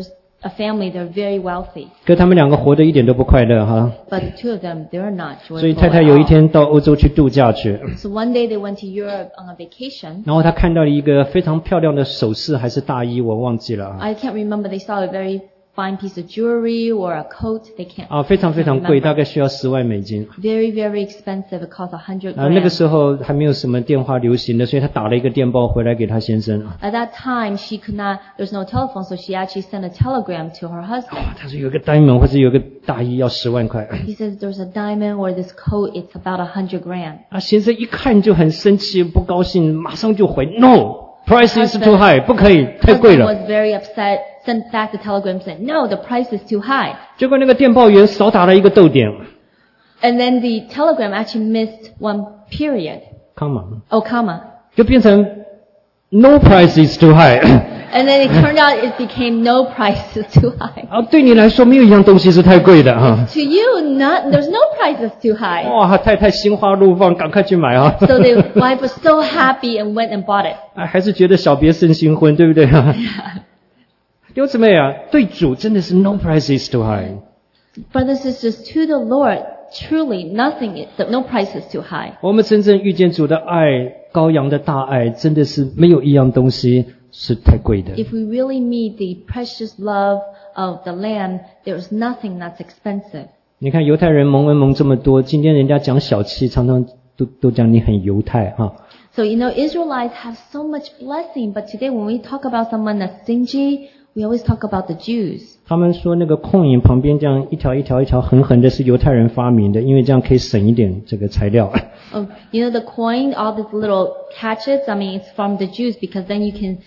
a family, they're very wealthy. 可他们两个活得一点都不快乐哈。 But the two of them, they're not 所以 joyful 太太 at 有一 all. 天到欧洲去度假去， So one day they went to Europe on a vacation. 然后她看到了一个非常漂亮的首饰还是大衣，我忘记了啊。 I can't remember. They saw a very fine piece of jewelry or a coat. They can't. 啊，非常非常贵， remember. 大概需要10万美金。 Very, very expensive. It cost 100 啊，那个 grand. 时候还没有什么电话流行的，所以她打了一个电报回来给她先生。 At that time, she could not. There's no telephone, so she actually sent a telegram to her husband. 她说有个 diamond 或者有个大衣要10万块。 He says there's a diamond or this coat. It's about 100 grand. 啊，先生一看就很生气，不高兴，马上就回 No，price is too high， 不可以，太贵 Husband 了。 was very upset. Sent back the telegram saying, "No, the price is too high." 结果那个电报员少打了一个逗点 And then the telegram actually missed one period. ，comma， Oh, comma. 就变成 No price is too high。 And then it turned out it became no price is too high. 啊，对你来说没有一样东西是太贵的哈。 To you, there's no price is too high. 哇，太太心花怒放，赶快去买啊！ So the wife was so happy and went and bought it. 啊，还是觉得小别胜新婚，对不对啊？弟兄姊妹啊，对主真的是 No price is too high。 Brothers and sisters, to the Lord, truly no price is too high. 我们真正遇见主的爱，羔羊的大爱，真的是没有一样东西是太贵的。 If we really meet the precious love of the Lamb, there's nothing that's expensive. 你看犹太人蒙恩蒙这么多，今天人家讲小气，常常都讲你很犹太哈。 So, Israelites have so much blessing, but today when we talk about someone that's stingy, we always talk about the Jews. 他们说那个控影旁边这样一条一条一条横横的是犹太人发明的，因为这样可以省一点这个材料。 Oh, the coin, all these little catches, it's from the Jews because then you can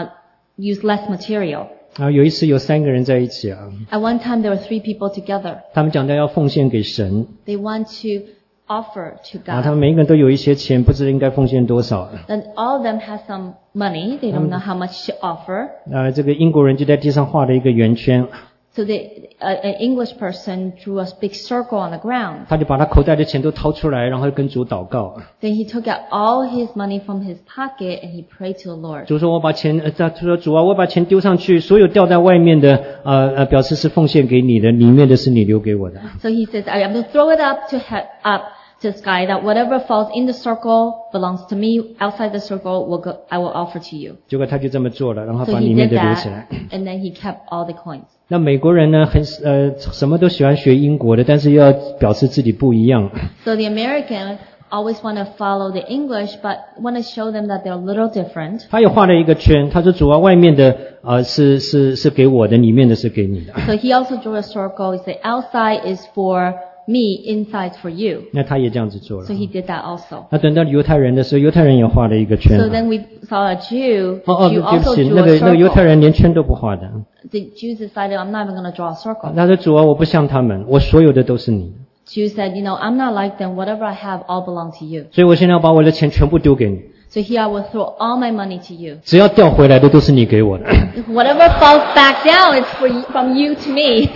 use less material. 然后有一次有3个人在一起啊， At one time, there were 3 people together. 他们讲到要奉献给神， They want to offer to 啊，他 God. 们每一个人都有一些钱，不知道应该奉献多少。 And all of them have some money. They don't know how much to offer. 这个英国人就在地上画了一个圆圈， So an English person drew a big circle on the ground. 他就把他口袋的钱都掏出来，然后跟主祷告。 Then he took out all his money from his pocket and he prayed to the Lord. 主说：“我把钱，他说主啊，我把钱丢上去，所有掉在外面的，表示是奉献给你的，里面的是你留给我的。” So he says, I'm going to throw it up to the sky, that whatever falls in the circle belongs to me. Outside the circle, I will offer to you. 结果他就这么做了，然后 So 把 he 里面 did 的留起来 that,。and then he kept all the coins. 那美国人呢，什么都喜欢学英国的，但是又要表示自己不一样。 So the Americans always want to follow the English, but want to show them that they're a little different. 他也画了一个圈，他说：“主啊，外面的是给我的，里面的是给你的。” So he also drew a circle. He said, outside is for me, inside for you. 那他也这样子做了 So。he did that also. 那等到犹太人的时候，犹太人也画了一个圈。 So then we saw a Jew. 哦， Jew 对不 also 起， drew 那 a 个犹太 circle. 人连圈都不画的。 The Jews decided, I'm not even going to draw a circle. 他说：“主啊，我不像他们，我所有的都是你的， Jews said, I'm not like them. Whatever I have, all belong to you. 所以我现在要把我的钱全部丢给你， So here I will throw all my money to you. 只要掉回来的都是你给我的。” Whatever falls back down, it's from you to me.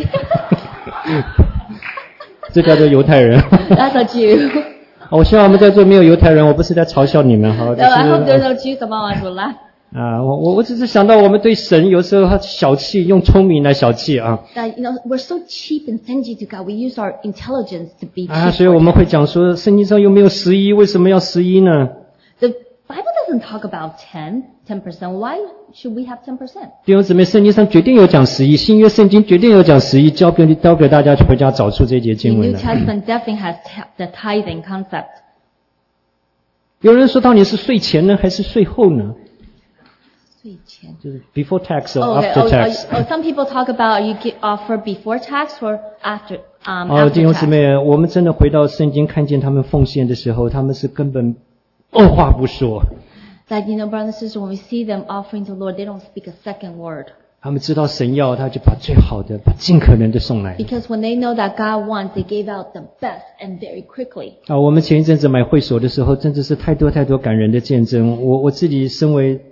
这叫做犹太人。 That's a Jew. 我希望我们在座没有犹太人，我不是在嘲笑你们哈。 So I hope there's no Jews among us who laugh. 我只是想到我们对神有时候小气，用聪明来小气啊。 That, we're so cheap and stingy to God. We use our intelligence to be cheap. 所以我们会讲说，圣经上又没有11，为什么要11呢？ The Bible doesn't talk about 10%. Why should we have 10%? 弟兄姊妹，圣经上决定有讲11，新约圣经决定有讲11，交给大家回家找出这节 The 经文 New 来。 Testament definitely has the tithing concept. 有人说到底是税前呢，还是税后呢？ 税前。 就是 before tax or Okay. after tax。 Some people talk about you offer before tax or after 弟兄姊 tax. 妹，我们真的回到圣经，看见他们奉献的时候，他们是根本二话不说。 That brothers and sisters, when we see them offering to the Lord, they don't speak a second word. 他们知道神要，他就把最好的，把尽可能的送来。 Because when they know that God wants, they gave out the best and very quickly. 我们前一阵子买会所的时候，真的是太多感人的见证。我自己身为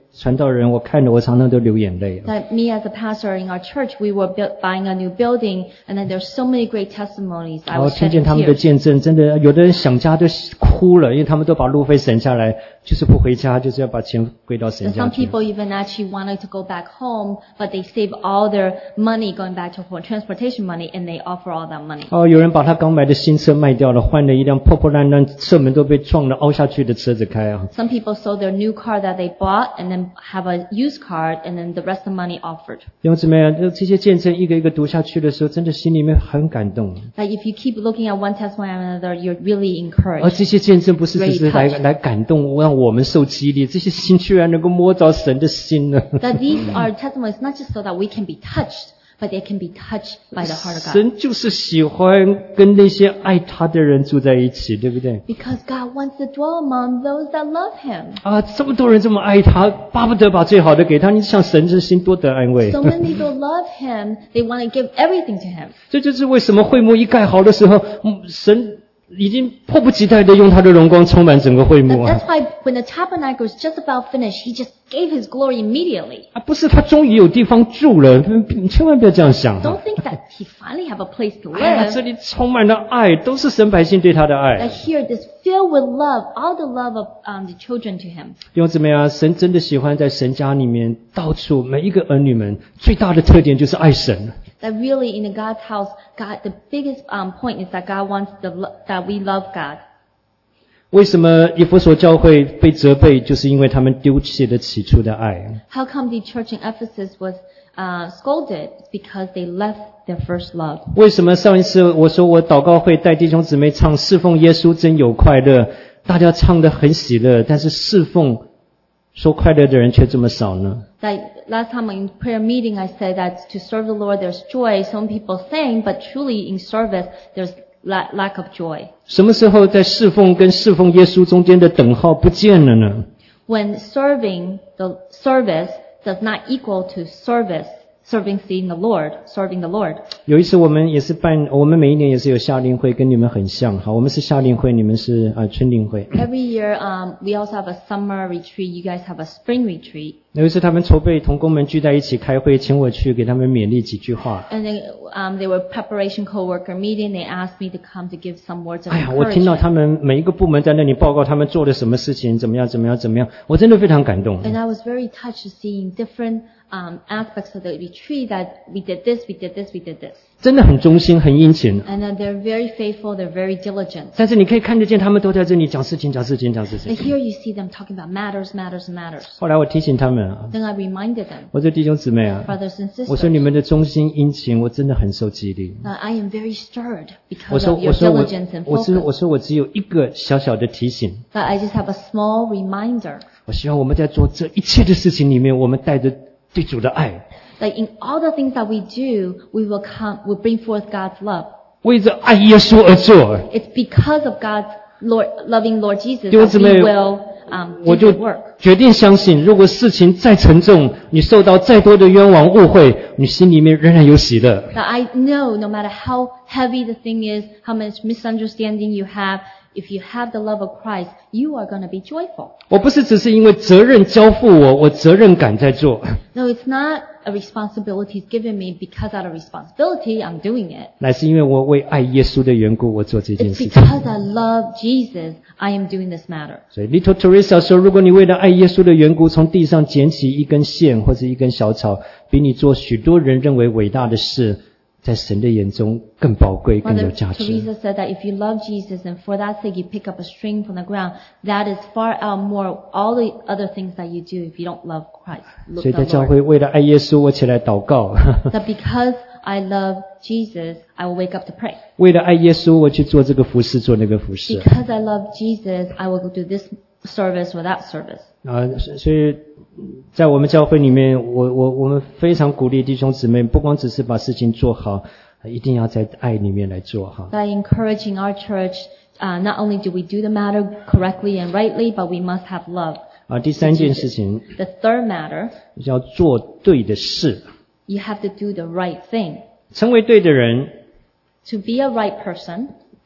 传道人，我看着我常常都流眼泪。 That me as a pastor in our church, we were buying a new building, and then there's so many great testimonies. I 然后 was 听见 shedding 他们的 tears. 见证，真的有的人想家都哭了，因为他们都把路费省下来，就是不回家，就是要把钱归到 And 神家 some 去。 people even actually wanted to go back home, but they save all their money going back to for transportation money, and they offer all that money. 有人把他刚买的新车卖掉了，换了一辆破破烂烂、车门都被撞了凹下去的车子开啊。 Some people sold their new car that they bought and then have a used car, and then the rest of the money offered. 弟兄姊妹啊，这些见证一个一个读下去的时候，真的心里面很感动。 That if you keep looking at one testimony after another, you're really 而 encouraged. 这些见证不是只是来感动，让我们受激励，这些心居然能够摸着神的心呢。 That these are testimonies not just so that we can be touched, but they can be touched by the heart of God. 神就是喜欢跟那些爱他的人住在一起，对不对？ Because God wants to dwell among those that love Him. 这么多人这么爱他，巴不得把最好的给他，你想神的心多得安慰。 So many people love Him, they want to give everything to Him. 这就是为什么会幕一盖好的时候，神已经迫不及待地用他的荣光充满整个会幕 That's why when the tabernacle was just about finished, He just gave His glory immediately. 不是他终于有地方住了，千万不要这样想。 Don't think that He finally have a place to 这 live. 里充满了爱，都是神百姓对他的 That 爱。 here it is filled with love, all the love of the children to Him. 弟兄姊妹啊，神真的喜欢在神家里面到处每一个儿女们，最大的特点就是爱神。 That really in the God's house, God, the biggest point is that God wants that we love God. 为什么以弗所教会被责备，就是因为他们丢弃了起初的爱。 How come the church in Ephesus was scolded? It's because they left their first love. 为什么上一次我说我祷告会带弟兄姊妹唱侍奉耶稣真有快乐，大家唱得很喜乐，但是侍奉说快乐的人却这么少呢？ That last time in prayer meeting, I said that to serve the Lord there's joy. Some people sing, but truly in service there's lack of joy. 什么时候在侍奉跟侍奉耶稣中间的等号不见了呢？ When serving the service does not equal to serving the Lord. 有一次我们每一年也是有夏令会，跟你们很像。好，我们是夏令会，你们是春令会。 Every year, we also have a summer retreat. You guys have a spring retreat. 有一次他们筹备同工们聚在一起开会，请我去给他们勉励几句话。 And then they were preparation co-worker meeting. They asked me to come to give some words of 我听到 encouragement. 他们每一个部门在那里报告他们做了什么事情，怎么样，我真的非常感动。 And I was very touched to seeing different aspects of the retreat that we did this. 真的很忠心，很殷勤。 And then they're very faithful. They're very diligent. 但是你可以看得见他们都在这里讲事情。 And here you see them talking about matters. 后来我提醒他们 Then I reminded them, 我说弟兄姊妹 brothers and 我说你 sisters, 们的忠心殷勤，我真的很受激励。 that I am very stirred 我 because 说 of your 我说 diligence and 我 focus. 说我只有一个小小的提醒， That I just have a small reminder 我希望我们在做这一切的事情里面，我们带着对主的爱， that in all the things that we do, we will bring forth God's love. 为着爱耶稣而做。 It's because of God's loving Lord Jesus 弟兄姊 that 妹 we will 我 do 就 the work. 决定相信，如果事情再沉重，你受到再多的冤枉误会，你心里面仍然有喜乐。 That I know no matter how heavy the thing is, how much misunderstanding you have, if you have the love of Christ, you are going to be joyful. 我不是只是因为责任交付我责任感在做， No, it's not a responsibility given me because out of responsibility, I'm doing it. 乃是因为我为爱耶稣的缘故，我做这件 It's 事情。 because I love Jesus, I am doing this matter. 所以 Little Teresa 说，如果你为了爱耶稣的缘故，从地上捡起一根线或者一根小草，比你做许多人认为伟大的事，在神的眼中更宝贵、更有 Mother 价值。 Teresa said that if you love Jesus and for that sake you pick up a string from the ground, that is far out more all the other things that you do if you don't love Christ. 所以 The 在教 Lord. 会为了爱耶稣，我起来祷告； That because I love Jesus, I will wake up to pray. 为了爱耶稣，我去做这个服饰，做那个服饰。 Because I love Jesus, I will do this service or that service. 所以在我们教会里面，我们非常鼓励弟兄姊妹，不光只是把事情做好，一定要在爱里面来做哈。 By encouraging our church, not only do we do the matter correctly and rightly, but we must have love. 第三件事情 The third matter, 要做对的事， you have to do the right thing. 成为对的人， To be a right person,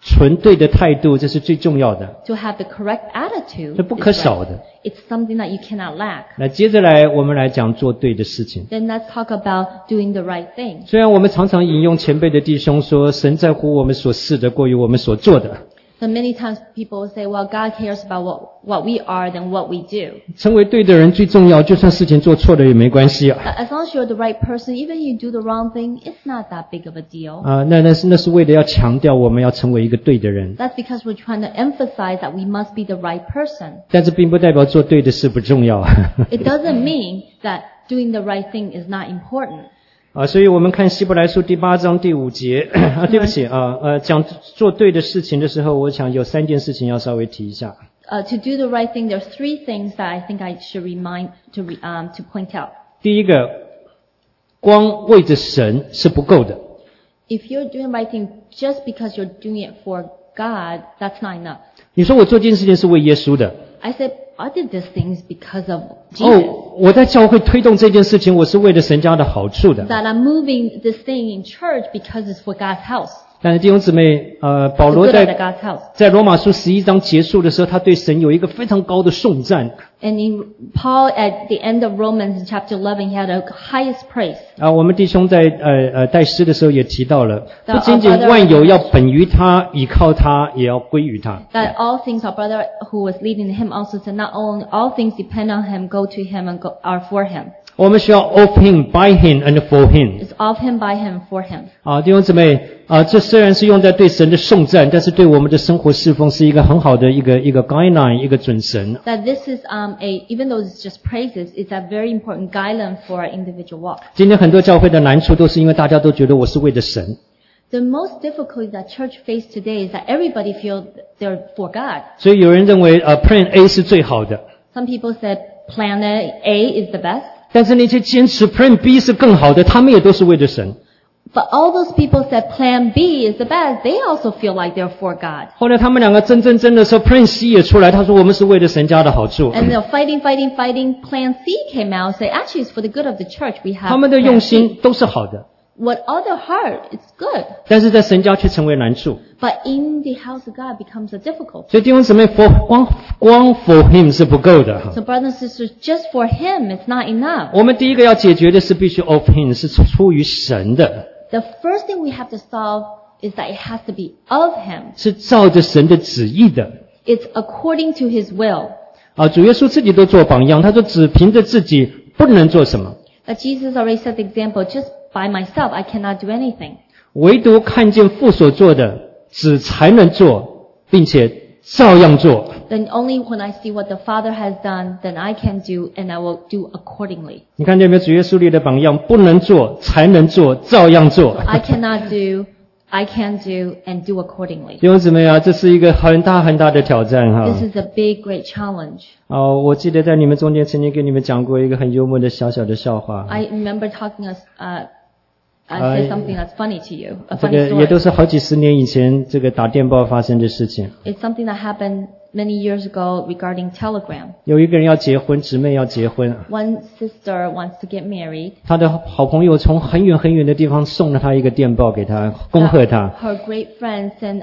纯对的态度，这是最重要的， To have the correct attitude 这不可 is 少的。 right. It's something that you cannot lack. 那接着来，我们来讲做对的事情。 Then let's talk about doing the right thing. 虽然我们常常引用前辈的弟兄说，神在乎我们所事的，过于我们所做的。 So many times people say, well, God cares about what we are than what we do. 成为对的人最重要，就算事情做错了也没关系啊。 As long as you're the right person, even if you do the wrong thing, it's not that big of a deal. 那是为了要强调我们要成为一个对的人， That's because we're trying to emphasize that we must be the right person. 但这并不代表做对的事不重要。 It doesn't mean that doing the right thing is not important. 所以我们看希伯来书第8章第5节对不起讲做对的事情的时候，我想有3件事情要稍微提一下。 To do the right thing, there's 3 things that I think I should to point out. 第一个，光为着神是不够的。 If you're doing the right thing just because you're doing it for God, that's not enough. 你说我做这件事情是为耶稣的， I said, I did these things because of Jesus. 我在教会推动这件事情，我是为了神家的好处的。 That I'm moving this thing in church because it's for God's house. 但是弟兄姊妹，保 The 罗 good of the 在 God's house. 在罗马书11章结束的时候，他对神有一个非常高的颂赞。 And in Paul at the end of Romans in chapter 11, he had the highest praise. 我们弟兄在带诗的时候也提到了， The 不仅仅 other- 万有要本于他，倚靠他，也要归于他。 That all things, our brother who was leading him also said, not only all things depend on him, go to him and are for him. 我们需要 of him, by him and for him。 It's of him, by him, for him. 弟兄姊妹，这虽然是用在对神的颂赞，但是对我们的生活侍奉是一个很好的一个 guideline， 一个准绳。 That this is even though it's just praises, it's a very important guideline for our individual walk. 今天很多教会的难处都是因为大家都觉得我是为了神， The most difficulty that church face today is that everybody feels they're for God. 所以有人认为Plan A 是最好的， Some people said plan A is the best. 但是那些坚持 Plan B 是更好的，他们也都是为了神。 But all those people said plan B is the best. They also feel like they're for God. 后来他们两个争的时候 Plan C 也出来，他说我们是为了神家的好处。 And they're fighting. Plan C came out, say actually it's for the good of the church. We have 他们的 plan 用 C. 心都是好的， What other heart, it's good. 但是在神家却成为难处。 But in the house of God becomes a difficulty. 所以弟兄姊妹，光 for him 是不够的。 So brothers and sisters, just for him, it's not enough. 我们第一个要解决的是必须 of him 是出于神的， The first thing we have to solve is that it has to be of him. 是照着神的旨意的。 It's according to his will. 主耶稣自己都做榜样，他说只凭着自己不能做什么， That Jesus already set the example. Just by myself, I cannot do anything. 唯独看见父所做的，只才能做，并且照样做。 Then only when I see what the Father has done, then I can do, and I will do accordingly. 你看见没有？主耶稣立的榜样，不能做，才能做，照样做。 I cannot do, I can do, and do accordingly. 弟兄姊妹这是一个很大的挑战哈。 This is a big, great challenge. 我记得在你们中间曾经跟你们讲过一个很幽默的小的笑话。 I remember talking I said something that's funny to you, a 这 funny 个也都 story. 是好几十年以前这个打电报发生的事情。 It's something that happened many years ago regarding Telegram. 有一个人要结婚，姊妹要结婚， One sister wants to get married. 他的好朋友从很远的地方送了他一个电报给他，恭贺他。 Her great friend sent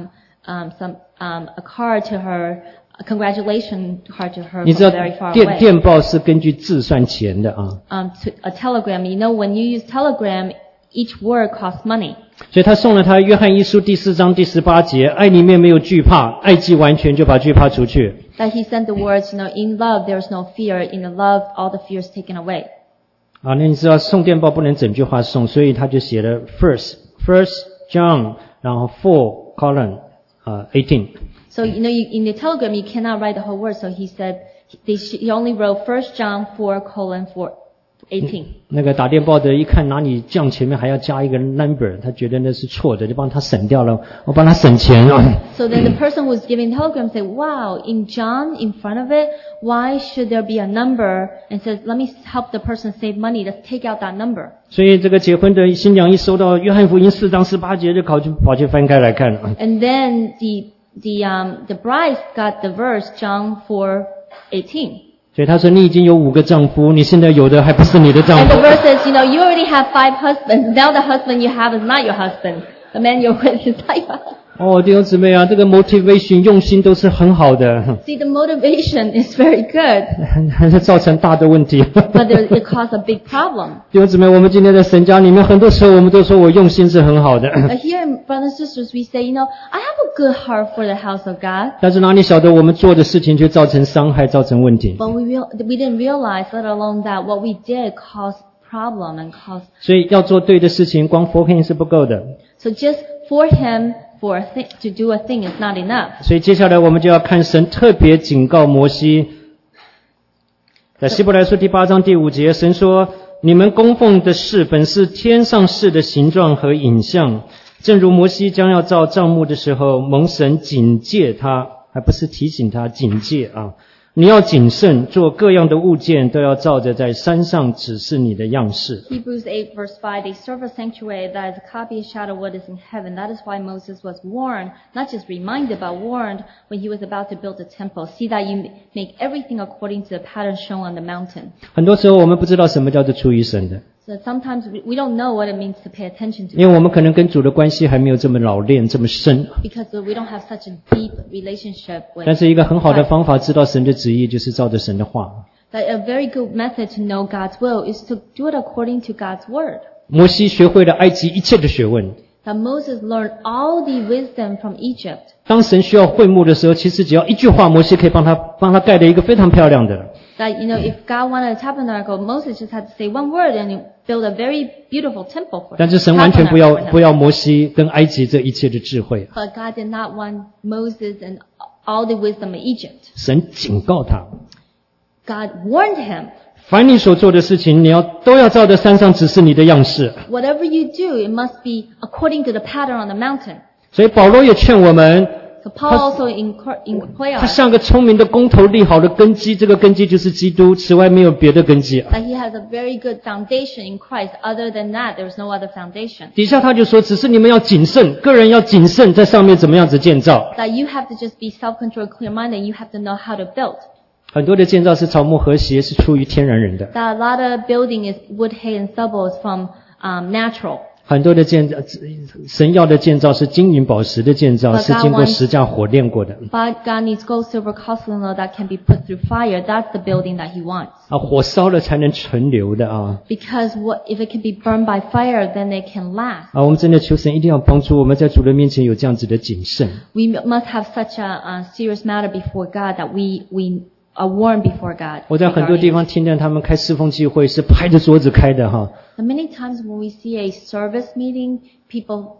a card to her, a congratulation card to her 你 from 知道 very far 电 away. 电报是根据字算钱的啊， To a telegram, you know, when you use Telegram, each word costs money. 所以他送了他约翰一书第4章第18节，爱里面没有惧怕，爱既完全就把惧怕除去。 That he sent the words, you know, in love there is no fear, in the love all the fear is taken away. 那你知道送电报不能整句话送，所以他就写了 First John， 然后 4 colon 18。 So, you know, in the telegram you cannot write the whole word, so he said, he only wrote 1 John 4:18. 那个打电报的一看哪里降前面还要加一个 number， 他觉得那是错的，就帮他省掉了，我帮他省钱啊。 So then the person who was giving telegram said, wow, in John, in front of it, why should there be a number? And says, let me help the person save money, let's take out that number. 所以这个结婚的新娘一收到约翰福音4章18节，就跑去翻开来看。 And then the bride got the verse, John 4:18. 所以他说你已经有5个丈夫，你现在有的还不是你的丈 And 夫 the。verse says, you know, you already have 5 husbands. Now the husband you have is not your husband. The man you're with is not your husband. 弟兄姊妹啊，这个 motivation 用心都是很好的， See, the motivation is very good, 还是造成大的问题。 but it caused a big problem. 弟兄姊妹，我们今天在神家里面，很多时候我们都说我用心是很好的， But here, brothers and sisters, we say, I have a good heart for the house of God, 但是哪里晓得我们做的事情却造成伤害，造成问题。 but we didn't realize, let alone that what we did caused problem and caused. 所以要做对的事情，光 for him 是不够的。 So just for him, to do a thing is not enough. 所以接下来我们就要看神特别警告摩西，在希伯来书第8章第5节，神说：“你们供奉的事本是天上事的形状和影像，正如摩西将要造帐幕的时候，蒙神警戒他，还不是提醒他，警戒啊！你要谨慎，做各样的物件都要照着在山上指示你的样式。” Hebrews 8 verse 5, they serve a sanctuary that is a copy and shadow of what is in heaven. That is why Moses was warned, not just reminded, but warned when he was about to build the temple. See that you make everything according to the pattern shown on the mountain. 很多时候我们不知道什么叫做出于神的， So sometimes we don't know what it means to pay attention to 因为我们可能跟主的关系还没有这么老练，这么深。 because we don't have such a deep relationship with 但是一个很好的 Christ. 方法，知道神的旨意，就是照着神的话。 That a very good method to know God's will is to do it according to God's word. 摩西学会了埃及一切的学问。 That Moses learned all the wisdom from Egypt. 当神需要会幕的时候，其实只要一句话，摩西可以帮他盖了一个非常漂亮的。 That, if God wanted a tabernacle, Moses just had to say one word and build a very beautiful temple for him. 但是神完全不要 Tabernacle for him. 摩西跟埃及这一切的智慧， But God did not want Moses and all the wisdom of Egypt. 神警告他： God warned him, 凡你所做的事情，都要照着山上指示你的样式。 whatever you do, it must be according to the pattern on the mountain. 所以保罗也劝我们， So Paul also inquired 他像个聪明的工头立好了根基，这个根基就是基督，此外没有别的根基。 that he has a very good foundation in Christ. Other than that, there is no other foundation. 底下他就说，只是你们要谨慎，个人要谨慎，在上面怎么样子建造。 That you have to just be self-controlled, clear-minded. You have to know how to build. 很多的建造是草木和谐，是出于天然人的。 That a lot of building is wood, hay, and stubble is from natural. 很多的神要的建造是金银宝石的建造，是经过十架火炼过的。 But God needs gold, silver, costly, and all that can be put through fire. That's the building that He wants. 啊，火烧了才能存留的啊！ Because if it can be burned by fire, then it can last. 啊，我们真的求神一定要帮助我们在主的面前有这样子的谨慎。 We must have such a serious matter before God that we are warned before God. 我在很多地方听见他们开侍奉聚会是拍着桌子开的哈。 And many times when we see a service meeting, people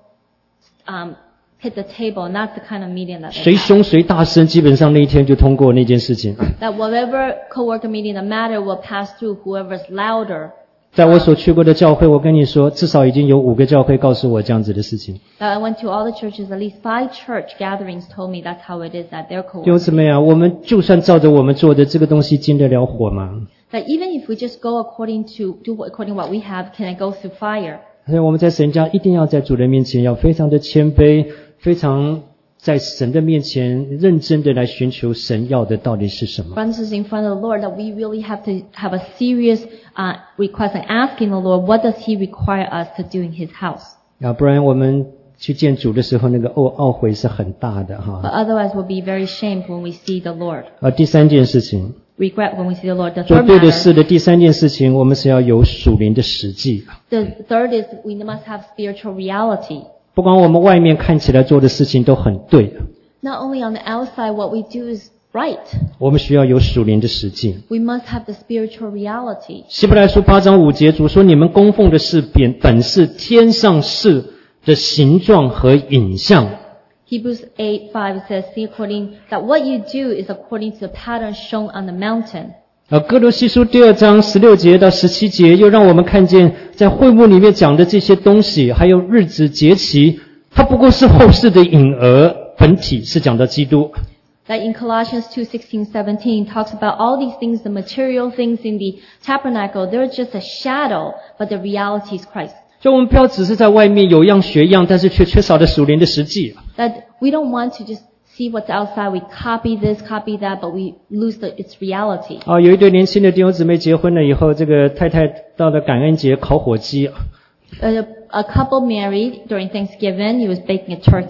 hit the table, and that's the kind of meeting that they 谁 have. 凶谁大声，基本上那一天就通过那件事情。 That whatever co-worker meeting, the matter will pass through whoever's louder. 在我所去过的教会，我跟你说，至少已经有5个教会告诉我这样子的事情。 I went to all the churches, at least 5 church gatherings told me that's how it is at their 弟兄 co-worker. 姊妹啊，我们就算照着我们做的这个东西经得了火吗？ That even if we just go according to what we have, can it go through fire? 所以我们在神家一定要在主人面前要非常的谦卑，非常在神的面前认真的来寻求神要的到底是什么。 Brothers in front of the Lord, that we really have to have a serious request and asking the Lord, what does He require us to do in His house? 啊，不然我们去见主的时候，那个懊悔是很大的哈。 But otherwise, we'll be very shamed when we see the Lord. 第三件事情， Regret when we see the Lord. The 做 third 对的 matter, 事的第三件事情，我们是要有属灵的实际。 the third is we must have spiritual reality. 不管我们外面看起来做的事情都很对， Not only on the outside, what we do is right. 我们需要有属灵的实际。 We must have the spiritual reality. 希伯来书8章5节，主说：“你们供奉的是本是天上事的形状和影像。” Hebrews 8:5 says, "See according that what you do is according to the pattern shown on the mountain." 哥罗西书2章16节到17节，又让我们看见，在会幕里面讲的这些东西，还有日子节期，它不过是后世的影儿，本体是讲到基督。 That in Colossians 2:16-17 talks about all these things, the material things in the tabernacle, they're just a shadow, but the reality is Christ. 所以我们不要只是在外面有样学样，但是却缺少了属灵的实际。 That we don't want to just see what's outside, we copy this, copy that, but we lose its reality. 有一对年轻的弟兄姊妹结婚了以后，这个太太到了感恩节烤火鸡， A couple married during Thanksgiving, he was baking a turkey.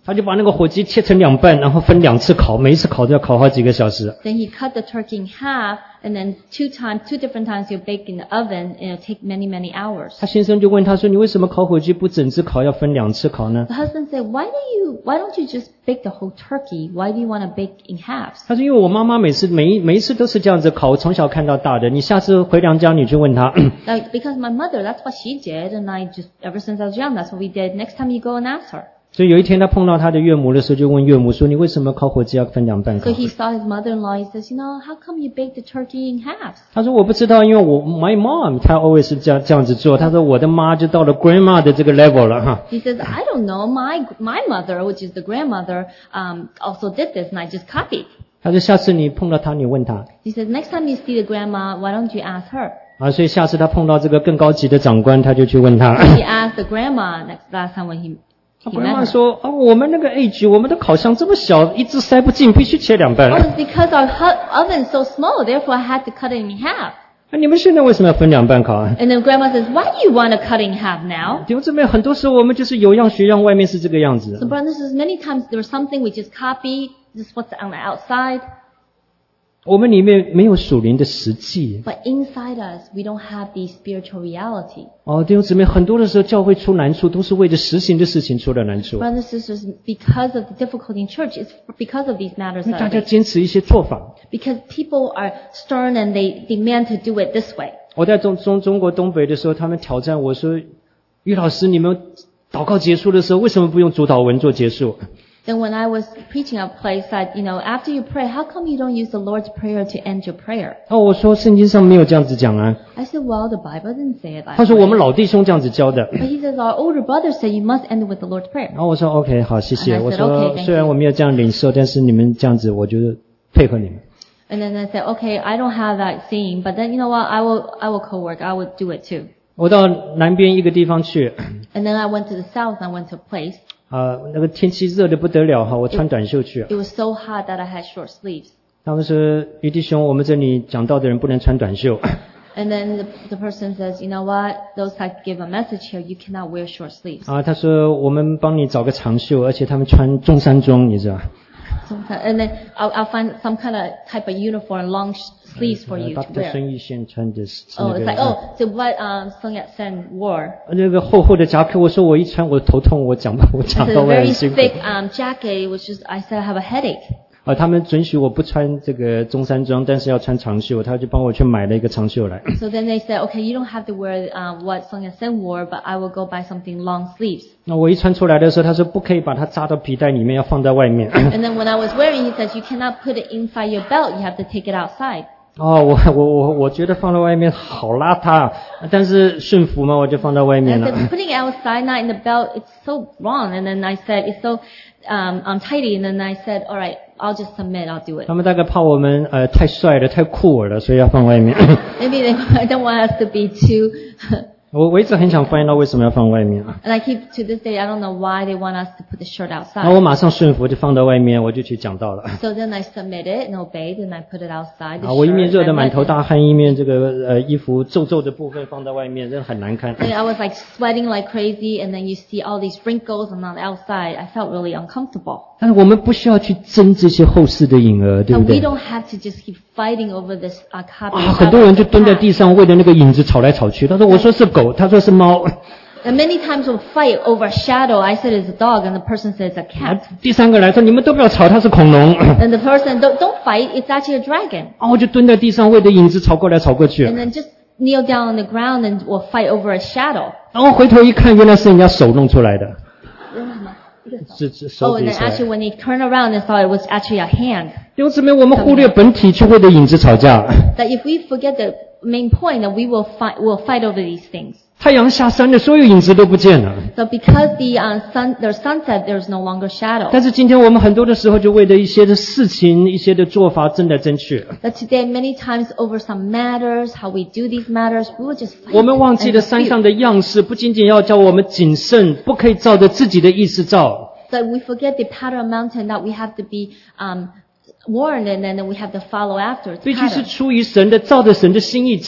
他就把那个火鸡切成2半，然后分2次烤，每一次烤都要烤好几个小时。 Then he cut the turkey in half, and then two different times he'll bake in the oven, and it'll take many hours. 他先生就问他说：“你为什么烤火鸡不整只烤，要分2次烤呢 The husband said, why don't you just bake the whole turkey? Why do you want to bake in halves?？” 他说：“因为我妈妈每一次都是这样子烤，我从小看到大的。你下次回娘家你去问她。” Like, because my mother, that's what she did, and I just, ever since I was young, that's what we did. Next time you go and ask her. 所以有一天他碰到他的岳母的时候，就问岳母说：“你为什么烤火鸡要分2半烤 So he saw his mother-in-law, he says, how come you bake the turkey in halves?？” 他说：“我不知道，因为my mom 她 always 是这样子做。他说我的妈就到了 grandma 的这个 level 了哈。” He says, I don't know, my mother, which is the grandmother, also did this, and I just copied. 他说：“下次你碰到他，你问他。” He says, next time you see the grandma, why don't you ask her? 所以下次他碰到这个更高级的长官，他就去问他。 He asked the grandma last time when he met grandma her. 说：“我们那个 age， 我们的烤箱这么小，一只塞不进，必须切2半。” Oh, it's because our oven is so small, therefore I had to cut it in half. 你们现在为什么要分2半烤啊？ And then grandma says, why do you want to cut it in half now? 弟兄姊妹，很多时候我们就是有样学样，外面是这个样子 So。brothers and sisters, many times there's something we just copy, just what's on the outside. 我们里面没有属灵的实际。 But inside us, we don't have the spiritual reality. 弟兄姊妹，很多的时候教会出难处，都是为着实行的事情出了难处。 Brothers and sisters, because of the difficulty in church, it's because of these matters 因为大 that 家坚持一些做法。 because people are stern and they demand to do it this way. 我在中国东北的时候，他们挑战我说：“于老师，你们祷告结束的时候，为什么不用主祷文做结束？” Then when I was preaching a place that, after you pray, how come you don't use the Lord's Prayer to end your prayer? 我说圣经上没有这样子讲啊。 I said, well, the Bible didn't say it like 他说 that. 我们老弟兄这样子教的。 But he says, our older brother said you must end it with the Lord's Prayer. 然后我说 OK 好，谢谢。 And I said, 我说 "Okay, thank 虽然我没有这样领受，但是你们这样子，我觉得配合你们。 And then I said, okay, I don't have that saying, but then you know what, I will co-work, I will do it too. 我到南边一个地方去， And then I went to the south and I went to a place. 那个天气热得不得了哈，我穿短袖去。 It was so hot that I had short sleeves. 他们说于弟兄，我们这里讲道的人不能穿短袖。 And then the person says, you know what, those that give a message here, you cannot wear short sleeves. 他说我们帮你找个长袖，而且他们穿中山装，你知道。 And then I'll find some kind of type of uniform, long sleeves for you to 他 wear. 孙玉宪穿的是 Oh, 那 it's 个 like, so what Sung Yat-sen wore. 那个厚厚的夹克，我说我一穿我头痛，我讲 It's a 到会 very 很辛苦。 thick jacket, which is, I said I have a headache. 他们准许我不穿这个中山装，但是要穿长袖，他就帮我去买了一个长袖来。 So then they said, okay, you don't have to wear what Sung Yat-sen wore, but I will go buy something long sleeves. 那我一穿出来的时候，他说不可以把它扎到皮带里面，要放在外面。 And then when I was wearing, he says, you cannot put it inside your belt, you have to take it outside. 我觉得放在外面好邋遢，但是顺服嘛，我就放在外 And 面 I 了。 said, putting it outside, not in the belt, it's so wrong. And then I said, it's so untidy. And then I said, all right, I'll just submit, I'll do it. 他们大概怕我们太帅了，太酷了，所以要放外面。 Maybe they don't want us to be too... 我一直很想翻到为什么要放外面。 And I keep, to this day, I don't know why they want us to put the shirt 然 outside. 后我马上顺服，就放到外面，我就去讲道了。 So then I submitted and obeyed, and I put it outside. The 我一面 shirt, 热 and 得 I 满 went 头 in. 大汗，一面这个衣服皱皱的部分放在外面，真的很难看。 And I was like sweating like crazy, and then you see all these wrinkles, and on the outside, I felt really uncomfortable. 但是我们不需要去争这些后世的影儿，对不 But 对？ we don't have to just keep fighting over this copy. 很多人就蹲在地上，为了那个影子吵来吵去。他说我说是狗，他说是猫。 And many times we'll fight over a shadow. I said it's a dog, and the person says it's a cat. 第三个来说你们都不要吵，它是恐龙。 And the person, don't fight, it's actually a dragon. 我就蹲在地上，为了影子吵过来吵过去。 And then just kneel down on the ground and we'll fight over a shadow. 然后回头一看，原来是人家手弄出来的，是手 Oh, 比 and then 出来。 actually when they turned around and saw it was actually a hand. 弟兄姊妹，我们忽略本体，却为了影子吵架。 That if we forget the main point, that we'll fight over these things. 太阳下山了，所有影子都不见了。 So because there's sunset, there's no longer shadow. 但是今天我们很多的时候，就为了一些的事情、一些的做法争来争去。 But today, many times over some matters, how we do these matters, we will just fight. 我们忘记了 and 山 dispute. 上的样式，不仅仅要叫我们谨慎，不可以照着自己的意思照。 So we forget the pattern mountain that we have to be warned, and then we have to follow after. It's 必须是 pattern. 出于神的，照着神的心意照。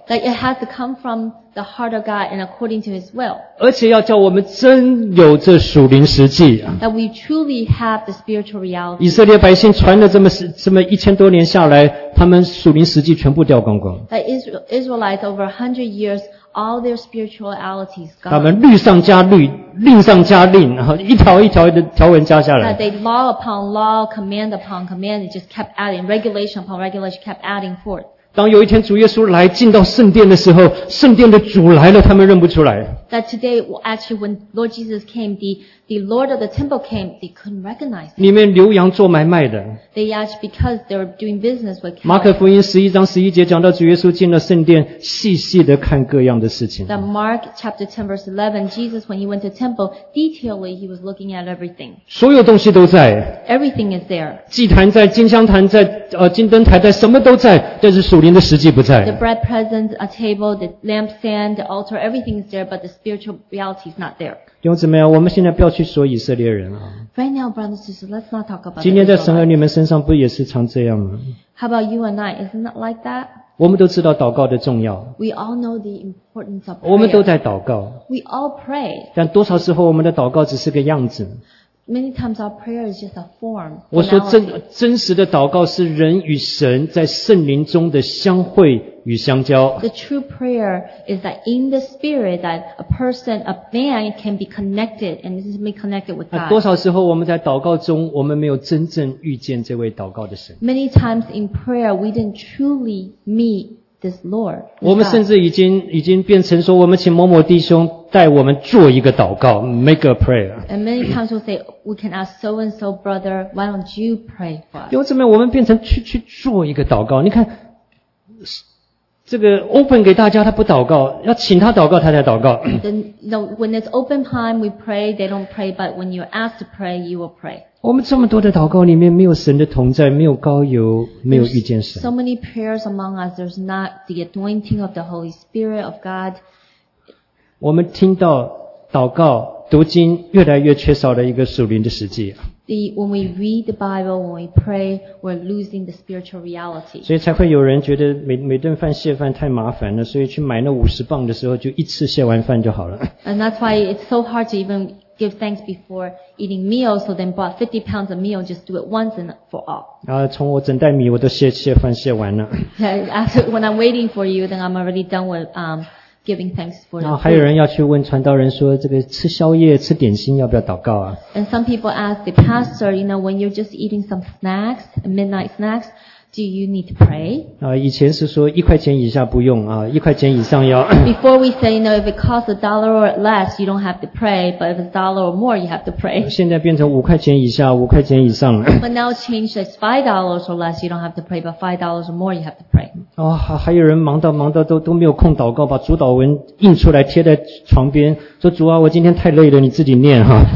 That it has to come from the heart of God and according to His will. 而且要叫我们真有这属灵实际。 That we truly have the spiritual 以 reality. 色列百姓传了这么1000多年下来，他们属灵实际全部掉光光。 That Israelites over 100 years, all their spiritualities 他 gone. 们律上加律，令上加令，然后一条一条的条文加下 That 来。 they law upon law, command upon command, it just kept adding, regulation upon regulation kept adding forth. 当有一天主耶稣来进到圣殿的时候，圣殿的主来了，他们认不出来。 That today, well, actually, when Lord Jesus came, the Lord of the temple came, they couldn't recognize him. 里面牛羊做买卖的。 They actually, because they were doing business with 马可 cows. 福音11章11节讲到主耶稣进了圣殿，细细的看各样的事情。 That Mark chapter 10 verse 11, Jesus, when he went to temple, detailedly he was looking at everything. 所有东西都在， Everything is there. 祭坛在，金香坛在，金灯台在，什么都在，但是属灵的实际不 The 在。 bread present, a table, the lampstand, the altar, everything is there, but the spiritual reality is not there. 弟兄姊妹啊，我们现在不要去说以色列人啊， Right now, brothers and sisters, let's not talk about 今 the 天在神儿 Israelites. 女们身上不也是常这样吗？ How about you and I? Isn't it like that? 我们都知道祷告的重要， We all know the importance of 我们都 prayer. 在祷告， We all pray. 但多少时候我们的祷告只是个样子。 Many times our prayer is just a form. 我说 formality. 真实的祷告是人与神在圣灵中的相会与相交。 The true prayer is that in the spirit that a person, a man can be connected and is be connected with 多 God. 少时候我们在祷告中，我们没有真正遇见这位祷告的神。 Many times in prayer we didn't truly meet this Lord. 我们甚至已经变成说，我们请某某弟兄带我们做一个祷告 ，make a prayer。 And many times we'll say, we can ask so and so brother, why don't you pray for us? 弟兄姊妹，我们变成去做一个祷告。你看，这个 open 给大家，他不祷告，要请他祷告，他才祷告。 Then, when it's open time, we pray, they don't pray, but when you're asked to pray, you will pray. 我们这么多的祷告里面，没有神的同在，没有膏油，没有遇见神。 So many prayers among us, there's not the anointing of the Holy Spirit of God. 我们听到祷告、读经越来越缺少了一个属灵的实际， When we read the Bible, when we pray, we're losing the spiritual reality. 所以才会有人觉得每顿饭谢饭太麻烦了，所以去买那50磅的时候，就一次谢完饭就好了。 And that's why it's so hard to even give thanks before eating meals, so then bought 50 pounds of meal, just do it once and for all. 然后从我整袋米我都谢饭谢完了， After, when I'm waiting for you, then I'm already done with giving thanks for 然后 the 还有 food. 人要去问传道人说，这个吃宵夜、吃点心要不要祷告啊？ And some people ask the pastor, when you're just eating some snacks, midnight snacks, do you need to pray? 以前是说1块钱以下不用啊，1块钱以上要。 Before we say, if it costs $1 or less, you don't have to pray, but if it's $1 or more, you have to pray. 现在变成5块钱以下、5块钱以上了。 But now it's changed, it's $5 or less, you don't have to pray, but $5 or more, you have to pray. 还有人忙到都没有空祷告，把主祷文印出来贴在床边，说主啊，我今天太累了，你自己念哈。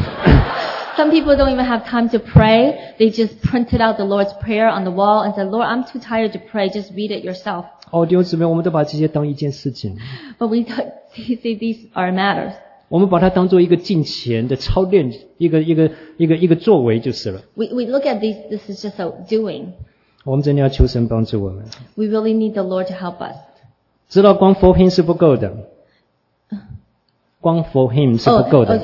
Some people don't even have time to pray. They just printed out the Lord's Prayer on the wall and said, Lord, I'm too tired to pray. Just read it yourself. 弟兄姊妹，我们都把这些当一件事情， But we say these are matters. 我们把它当做一个敬虔的操练，一个作为就是了。 We look at these, this is just a doing. 我们真的要求神帮助我们， We really need the Lord to help us. 知道光 for him 是不够的，光 for him 是不够的。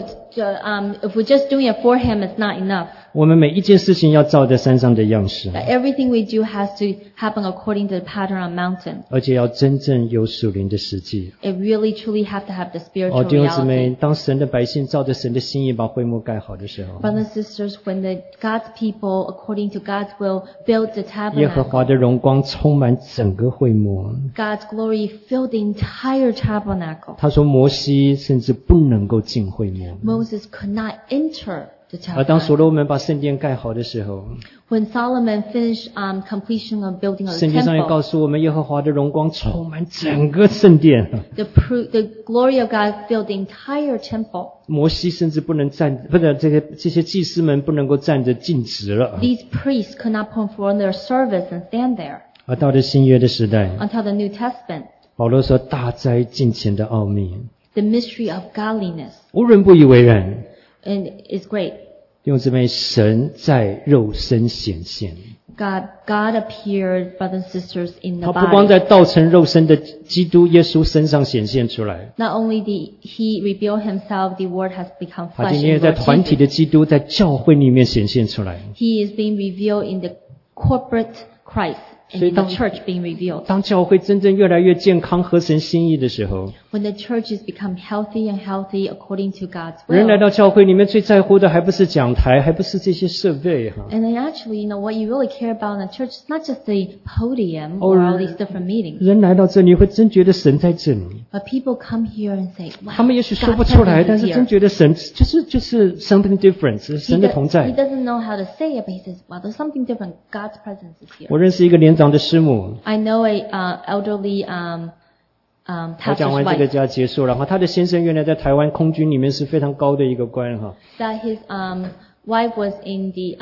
If we're just doing it for Him, it's not enough. 我们每一件事情要照着山上的样式， That everything we do has to happen according to the pattern on mountain. 而且要真正有属灵的实际。 It really truly have to have the spiritual 弟兄姊妹， reality. 当神的百姓照着神的心意把会幕盖好的时候， Brothers and sisters, when God's people, according to God's will, build the 耶和 tabernacle, 华的荣光充满整个会幕。 God's glory filled the entire tabernacle. 他说摩西甚至不能够进会幕。 Moses could not enter the 而当所 tabernacle. 罗门把圣殿盖好的时候， When Solomon finished completion of building of the 圣经上也 temple, 告诉我们，耶和华的荣光充满整个圣殿。 the glory of God filled the entire temple. 摩西甚至不能站，这些祭司们不能够站着尽职了。 These priests could not perform their service and stand there 而到了新约的时代， until the New Testament. 保罗说大哉敬虔的奥秘， The mystery of godliness, 无人不以为然。 and is great. 弟兄姊妹，神在肉身显现。 God appeared, brothers and sisters, in the 他不光 body. 在道成肉身的基督耶稣身上显现出来， Not only he revealed himself, the Word has become 他 flesh 今天也 in 在 Lord 团体 Jesus. 的基督在教会里面显现出来。 He is being revealed in the corporate Christ and in the church being revealed. 当教会真正越来越健康合神心意的时候， When the churches become healthy and healthy according to God's 人来 will. 到教会里面最在乎的还不是讲台，还不是这些设备哈。 And then actually, what you really care about in the church is not just the podium or all these different meetings. 人来到这里会真觉得神在这里， But people come here and say, wow, 他们也许说 God's 不出来， presence 但 is 是真 here. 觉得神就是 something different， 是 He, 神的同 he 在。 doesn't know how to say it, but he says, wow, there's something different. God's presence is here. 我认识一个年长的师母， I know a elderly 我讲 pastor's 完这个 wife 就要结束了。然后他的先生原来在台湾空军里面是非常高的一个官哈， that his wife was in the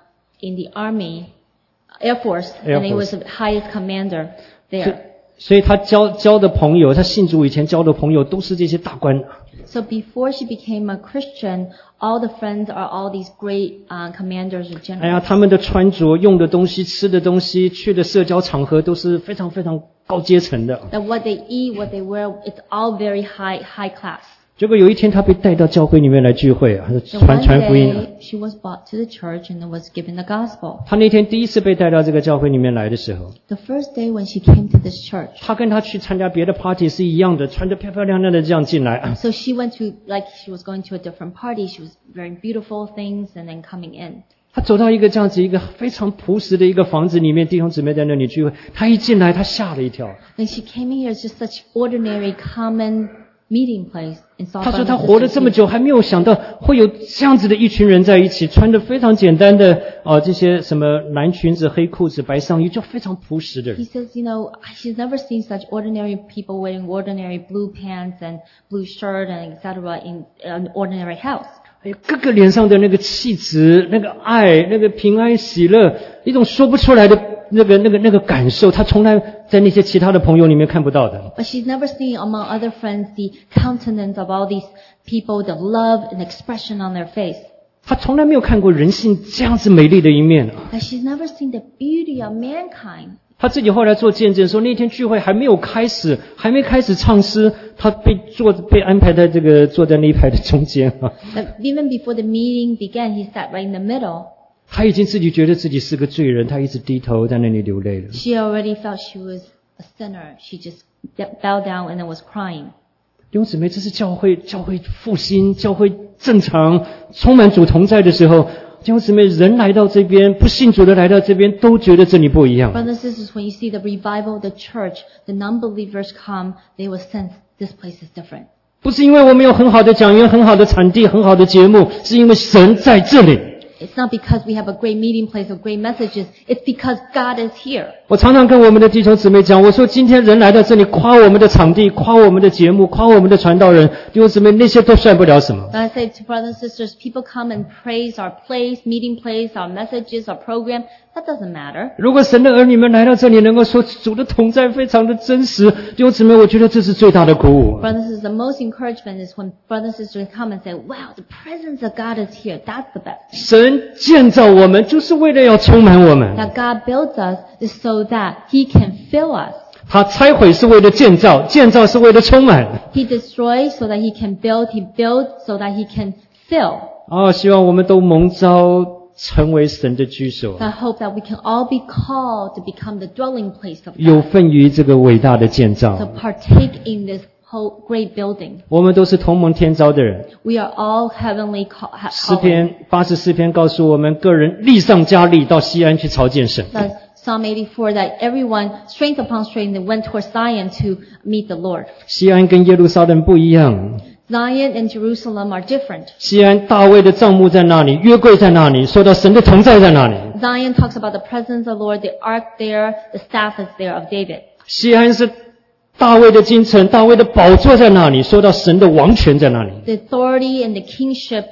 army, Air Force, Air and he was Force. the highest commander 所以 there. 所以他交的朋友，他信主以前交的朋友都是这些大官。 So before she became a Christian, all the friends are all these great commanders or 哎呀， generals. 他们的穿着、用的东西、吃的东西、去的社交场合都是非常非常高阶层的。 That what they eat, what they wear, it's all very high class. 结果有一天他被带到教会里面来聚会啊， And 传 one 福音。 day she was brought to the church and was given the gospel. 他那天第一次被带到这个教会里面来的时候， The first day when she came to this church, 他跟他去参加别的 party 是一样的，穿得漂漂亮亮的这样进来。 so she went to, like she was going to a different party, she was wearing beautiful things and then coming in. 他走到一个这样子一个非常朴实的一个房子里面，弟兄姊妹在那里聚会，他一进来他吓了一跳。 When she came in here, it's just such ordinary, common meeting place in South 他说 Bend. 他活了这么久，还没有想到会有这样子的一群人在一起，穿着非常简单的这些什么蓝裙子、黑裤子、白上衣，就非常朴实的 He 人。 says, she's never seen such ordinary people wearing ordinary blue pants and blue shirt and etc. in an ordinary house. 哎，各个脸上的那个气质、那个爱、那个平安喜乐，一种说不出来的那个感受，他从来在那些其他的朋友里面看不到的。 But she's never seen among other friends the countenance of all these people, the love and expression on their face. 他从来没有看过人性这样子美丽的一面。 But she's never seen the beauty of mankind. 他自己后来做见证说，那天聚会还没开始唱诗，他被安排在坐在那一排的中间啊。 That even before the meeting began, he sat right in the middle. 他已经自己觉得自己是个罪人，他一直低头在那里流泪了。 She already felt she was a sinner. She just bowed down and then was crying. 弟兄姊妹，这是教会复兴、教会正常、充满主同在的时候。弟兄姊妹，人来到这边，不信主的来到这边，都觉得这里不一样。 Brothers and sisters, when you see the revival of the church, the non-believers come, they will sense this place is different. 不是因为我们有很好的讲员、很好的场地、很好的节目，是因为神在这里。 It's not because we have a great meeting place or great messages. It's because God is here. 我常常跟我们的弟兄姊妹讲，我说今天人来到这里，夸我们的场地，夸我们的节目，夸我们的传道人，弟兄姊妹那些都算不了什么。 And I say to brothers and sisters, people come and praise our place, meeting place, our messages, our program. That doesn't matter. 如果神的儿女们来到这里，能够说主的同在非常的真实，弟兄姊妹，我觉得这是最大的鼓舞。 Brothers and sisters, the most encouragement is when brothers and sisters come and say, wow, the presence of God is here. That's the best. 神建造我们，就是为了要充满我们。 That God builds us is so that He can fill us. 他拆毁是为了建造，建造是为了充满。 He destroys so that He can build. He builds so that He can fill. 希望我们都蒙召成为神的居所， I hope that we can all be called to become the dwelling place of 有 God. 份于这个伟大的建 To 造。 partake in this whole great building. 我们都是同蒙天召的人。 We are all heavenly 诗 called. 篇84篇告诉我们，个人力上加力，到西安去朝见神。 That's Psalm 84 that everyone, strength upon strength, they went towards Zion to meet the Lord. 西安跟耶路撒冷不一样， Zion and Jerusalem are different. 西安大卫的帐幕在那里，约柜在那里，说到神的同在在那里。 Zion talks about the presence of the Lord, the ark there, the staff is there of David. 西安是大卫的京城，大卫的宝座在那里，说到神的王权在那里。 The authority and the kingship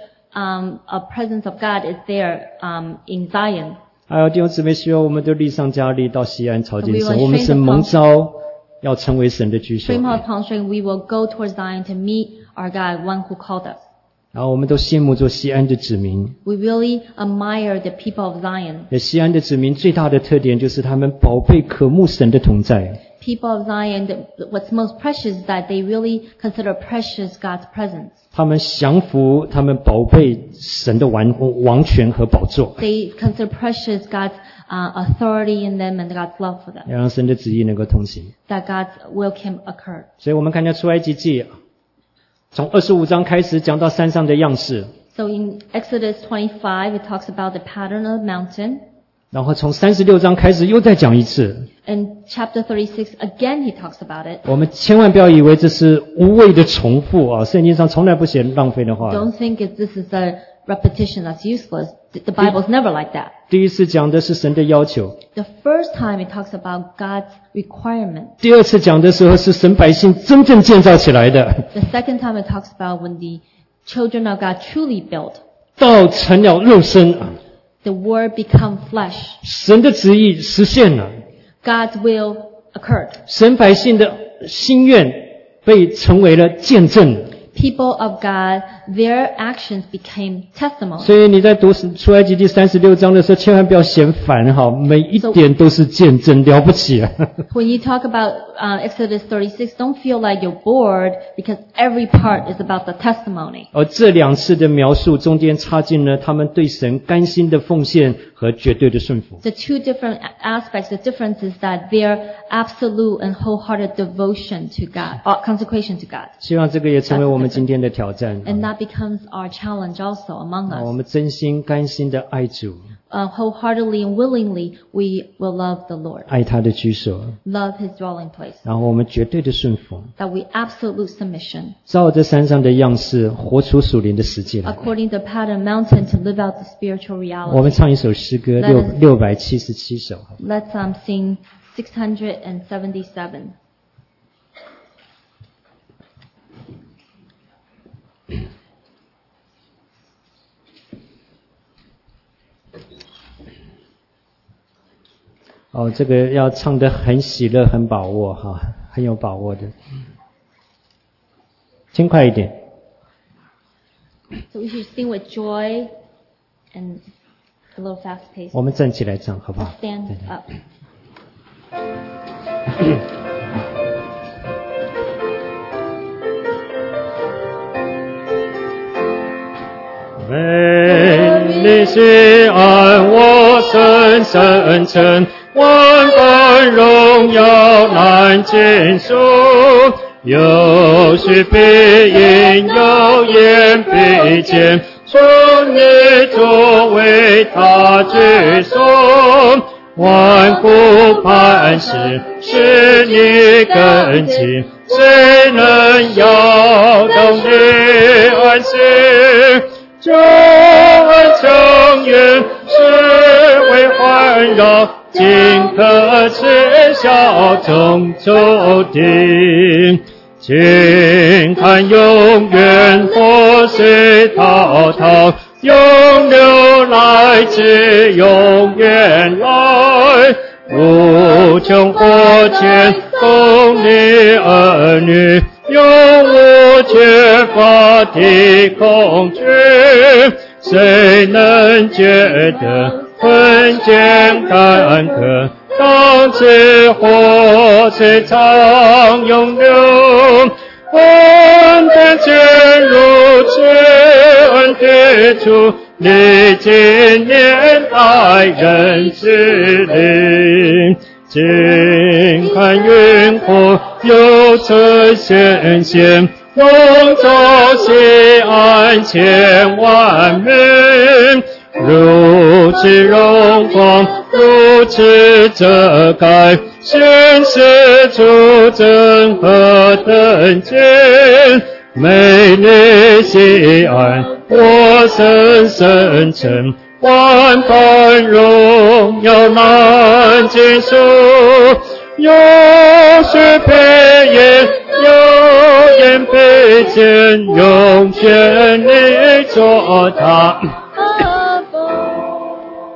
of presence of God is there in Zion. 还有弟兄姊妹，希望我们都力上加力，到西安朝见 We 神。 will 我们是 strength upon 蒙召要成为神的居所。 Strength upon strength, we will go towards Zion to meet our God, one who called us. 然后我们都羡慕做西安的子民。 We really admire the people of Zion. 西安的子民最大的特点就是他们宝贝渴慕神的同在。 People of Zion, what's most precious is that they really consider precious God's presence. 他们降服，他们宝贝神的王权和宝座， They consider precious God's authority in them and God's love for them. 要让神的旨意能够通行。 That God's will can occur. 所以我们看见出埃及记从25章开始讲到山上的样式， So in Exodus 25, it talks about the pattern of the mountain. 然后从36章开始又再讲一次。 In chapter 36, again he talks about it. 我们千万不要以为这是无谓的重复啊！圣经上从来不写浪费的话。 Don't think this is a repetition that's useless. The Bible's never like that. 第一次讲的是神的要求， The first time it talks about God's requirement. 第二次讲的时候是神百姓真正建造起来的， The second time it talks about when the children of God truly built. 道成了肉身， The word become flesh. 神的旨意实现了， God's will occurred. 神百姓的心愿被成为了见证。 People of God, their actions became testimony. 所以你在读出埃及第36章的时候，千万不要嫌烦哈，每一点都是见证，了不起啊！ When you talk about Exodus 36, don't feel like you're bored because every part is about the testimony. 而这两次的描述中间插进了他们对神甘心的奉献和绝对的顺服。 The two different aspects, the difference is that their absolute and wholehearted devotion to God, consecration to God. 希望这个也成为我们今天的挑战。 And that becomes our challenge also among 我 us. 们真心甘心的爱主， Wholeheartedly and willingly, we will love the Lord, 爱他的居所， love His dwelling place, 然后我们绝对的顺服， that we absolute submission, 照着山上的样式活出属灵的实际来。 according to the pattern mountain to live out the spiritual 我们 reality. 唱一首诗歌677首。 Let's sing 677. 这个要唱得很喜乐，很把握哈，很有把握的。轻快一点。 So we should sing with joy and a little fast pace. 我们站起来唱，好不好 Let's stand up. 美丽西安，我深深称，万般荣耀难尽数。有须必应，有言必见，求你作为他居所。万古磐石，使你根基，谁能摇动你安息？救恩成员，是为环绕，尽可耻笑中仇敌。请看永远活水滔滔，永流来至永远来。无穷火箭供你儿女，永无缺乏的恐惧。谁能觉得困倦干渴？当此活水长永流，恩典进入至恩之处，历经年代人之灵。请看云火有此显现，笼罩西安千万民。如此荣光，如此遮盖，显示出真和等见。美丽西安，我深深称，万般荣耀难尽数。有须必应，有言必见，用全力作他。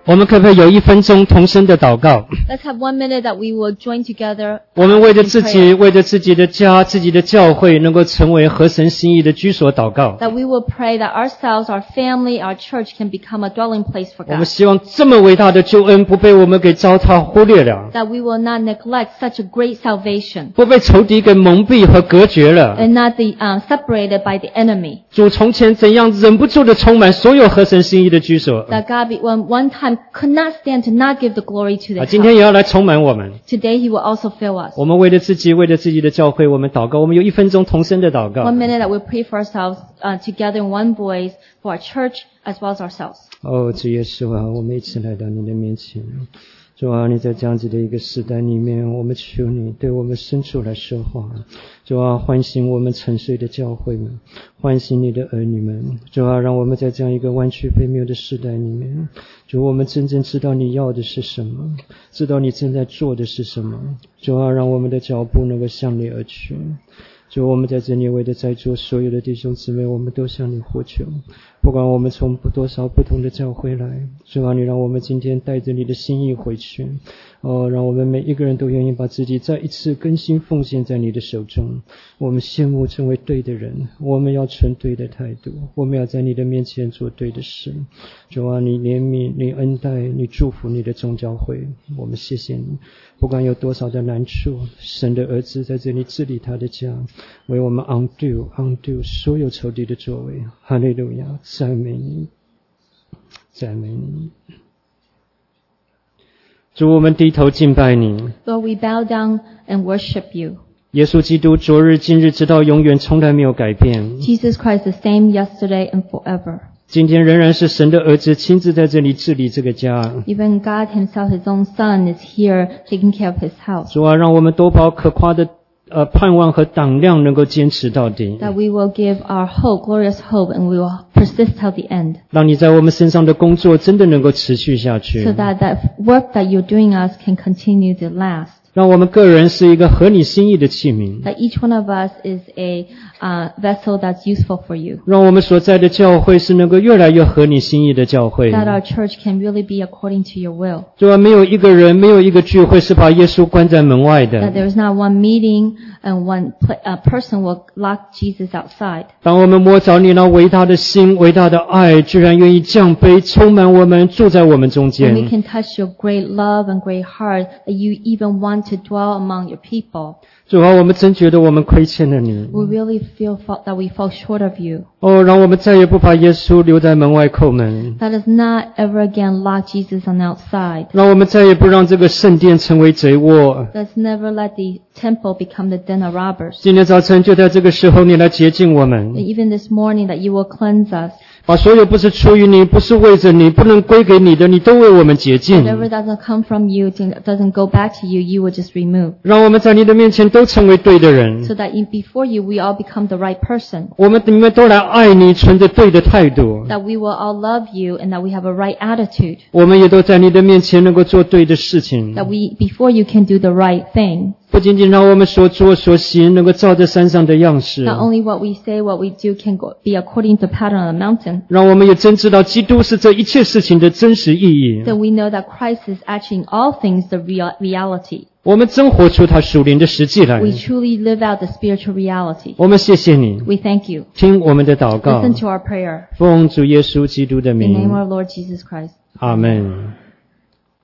我们可不可以有1分钟同声的祷告？ Let's have 1 minute that we will join together. 我们为着 in 自 prayer. 己，为着自己的家、自己的教会，能够成为合神心意的居所祷告。 That we will pray that ourselves, our family, our church can become a dwelling place for 我们 God. 希望这么伟大的救恩不被我们给糟蹋忽略了， That we will not neglect such a great salvation 不被仇敌给蒙蔽和隔绝了。 and not be separated by the enemy. 主从前怎样忍不住的充满所有合神心意的居所， That God one time could not stand to not give the glory to the 今天 house. 也要来充满我们。 Today He will also fill us. 我们为了自己，为了自己的教会，我们祷告。我们有1分钟同声的祷告。 1 minute that we pray for ourselves together in one voice for our church as well as ourselves. 主耶稣啊，我们一起来到你的面前。主啊，你在这样子的一个时代里面，我们求你对我们深处来说话。主啊，唤醒我们沉睡的教会们，唤醒你的儿女们。主啊，让我们在这样一个弯曲背谬的时代里面，主，我们真正知道你要的是什么，知道你正在做的是什么。主啊，让我们的脚步能够向你而去。主，我们在这里为的在座所有的弟兄姊妹，我们都向你呼求，不管我们从多少不同的教会来，主啊，你让我们今天带着你的心意回去，让我们每一个人都愿意把自己再一次更新奉献在你的手中。我们羡慕成为对的人，我们要存对的态度，我们要在你的面前做对的事。主啊，你怜悯，你恩待，你祝福你的众教会，我们谢谢你。不管有多少的难处，神的儿子在这里治理他的家，为我们 undo 所有仇敌的作为。哈利路亚，赞美你，赞美你。主，我们低头敬拜你。 Lord, we bow down and worship you. 耶稣基督昨日今日直到永远从来没有改变， Jesus Christ the same yesterday and forever. 今天仍然是神的儿子亲自在这里治理这个家。 Even God himself, his own son, is here taking care of his house. 主啊，让我们多宝可夸的盼望和胆量能够坚持到底， That we will give our hope, glorious hope, and we will persist till the end. 让你在我们身上的工作真的能够持续下去， So that work that you're doing us can continue to last. 让我们个人是一个合你心意的器皿， That each one of us is a vessel that's useful for you. 让我们所在的教会是能够越来越合你心意的教会。 That our church can really be according to your will. 主啊，没有一个人，没有一个聚会是把耶稣关在门外 That 的。 there is not one meeting and one person will lock Jesus outside. 当我们摸着你那伟大的心、伟大的爱，居然愿意降卑，充满我们，住在我们中 When we 间。 can touch your great love and great heart, that you even want to dwell among your people. 主啊，我们真觉得我们亏欠了你。 We really feel that we fall short of you. 让我们再也不把耶稣留在门外叩门， Let us not ever again lock Jesus on the outside. 让我们再也不让这个圣殿成为贼窝。 Let's never let the temple become the den of robbers. 今天早晨就在这个时候，你来洁净我们， And even this morning that you will cleanse us. 把所有不是出于你、不是为着你、不能归给你的，你都为我们洁净。 Whatever doesn't come from you, doesn't go back to you, you will just remove. 让我们在你的面前都成为对的人， So that before you, we all become the right person. 你们都来爱你，存着对的态度。 That we will all love you and that we have a right attitude. 我们也都在你的面前能够做对的事情， That before you can do the right thing. 不仅仅让我们所做所行能够照着山上的样式， Not only what we say, what we do can be according to the pattern on the mountain. 让我们也真知道基督是这一切事情的真实意义。 That we know that Christ is actually in all things the reality. 我们真活出他属灵的实际来。 We truly live out the spiritual reality. 我们谢谢你， We thank you. 听我们的祷告， Listen to our prayer. 奉主耶稣基督的 In the name 名， of our Lord Jesus Christ. 阿们。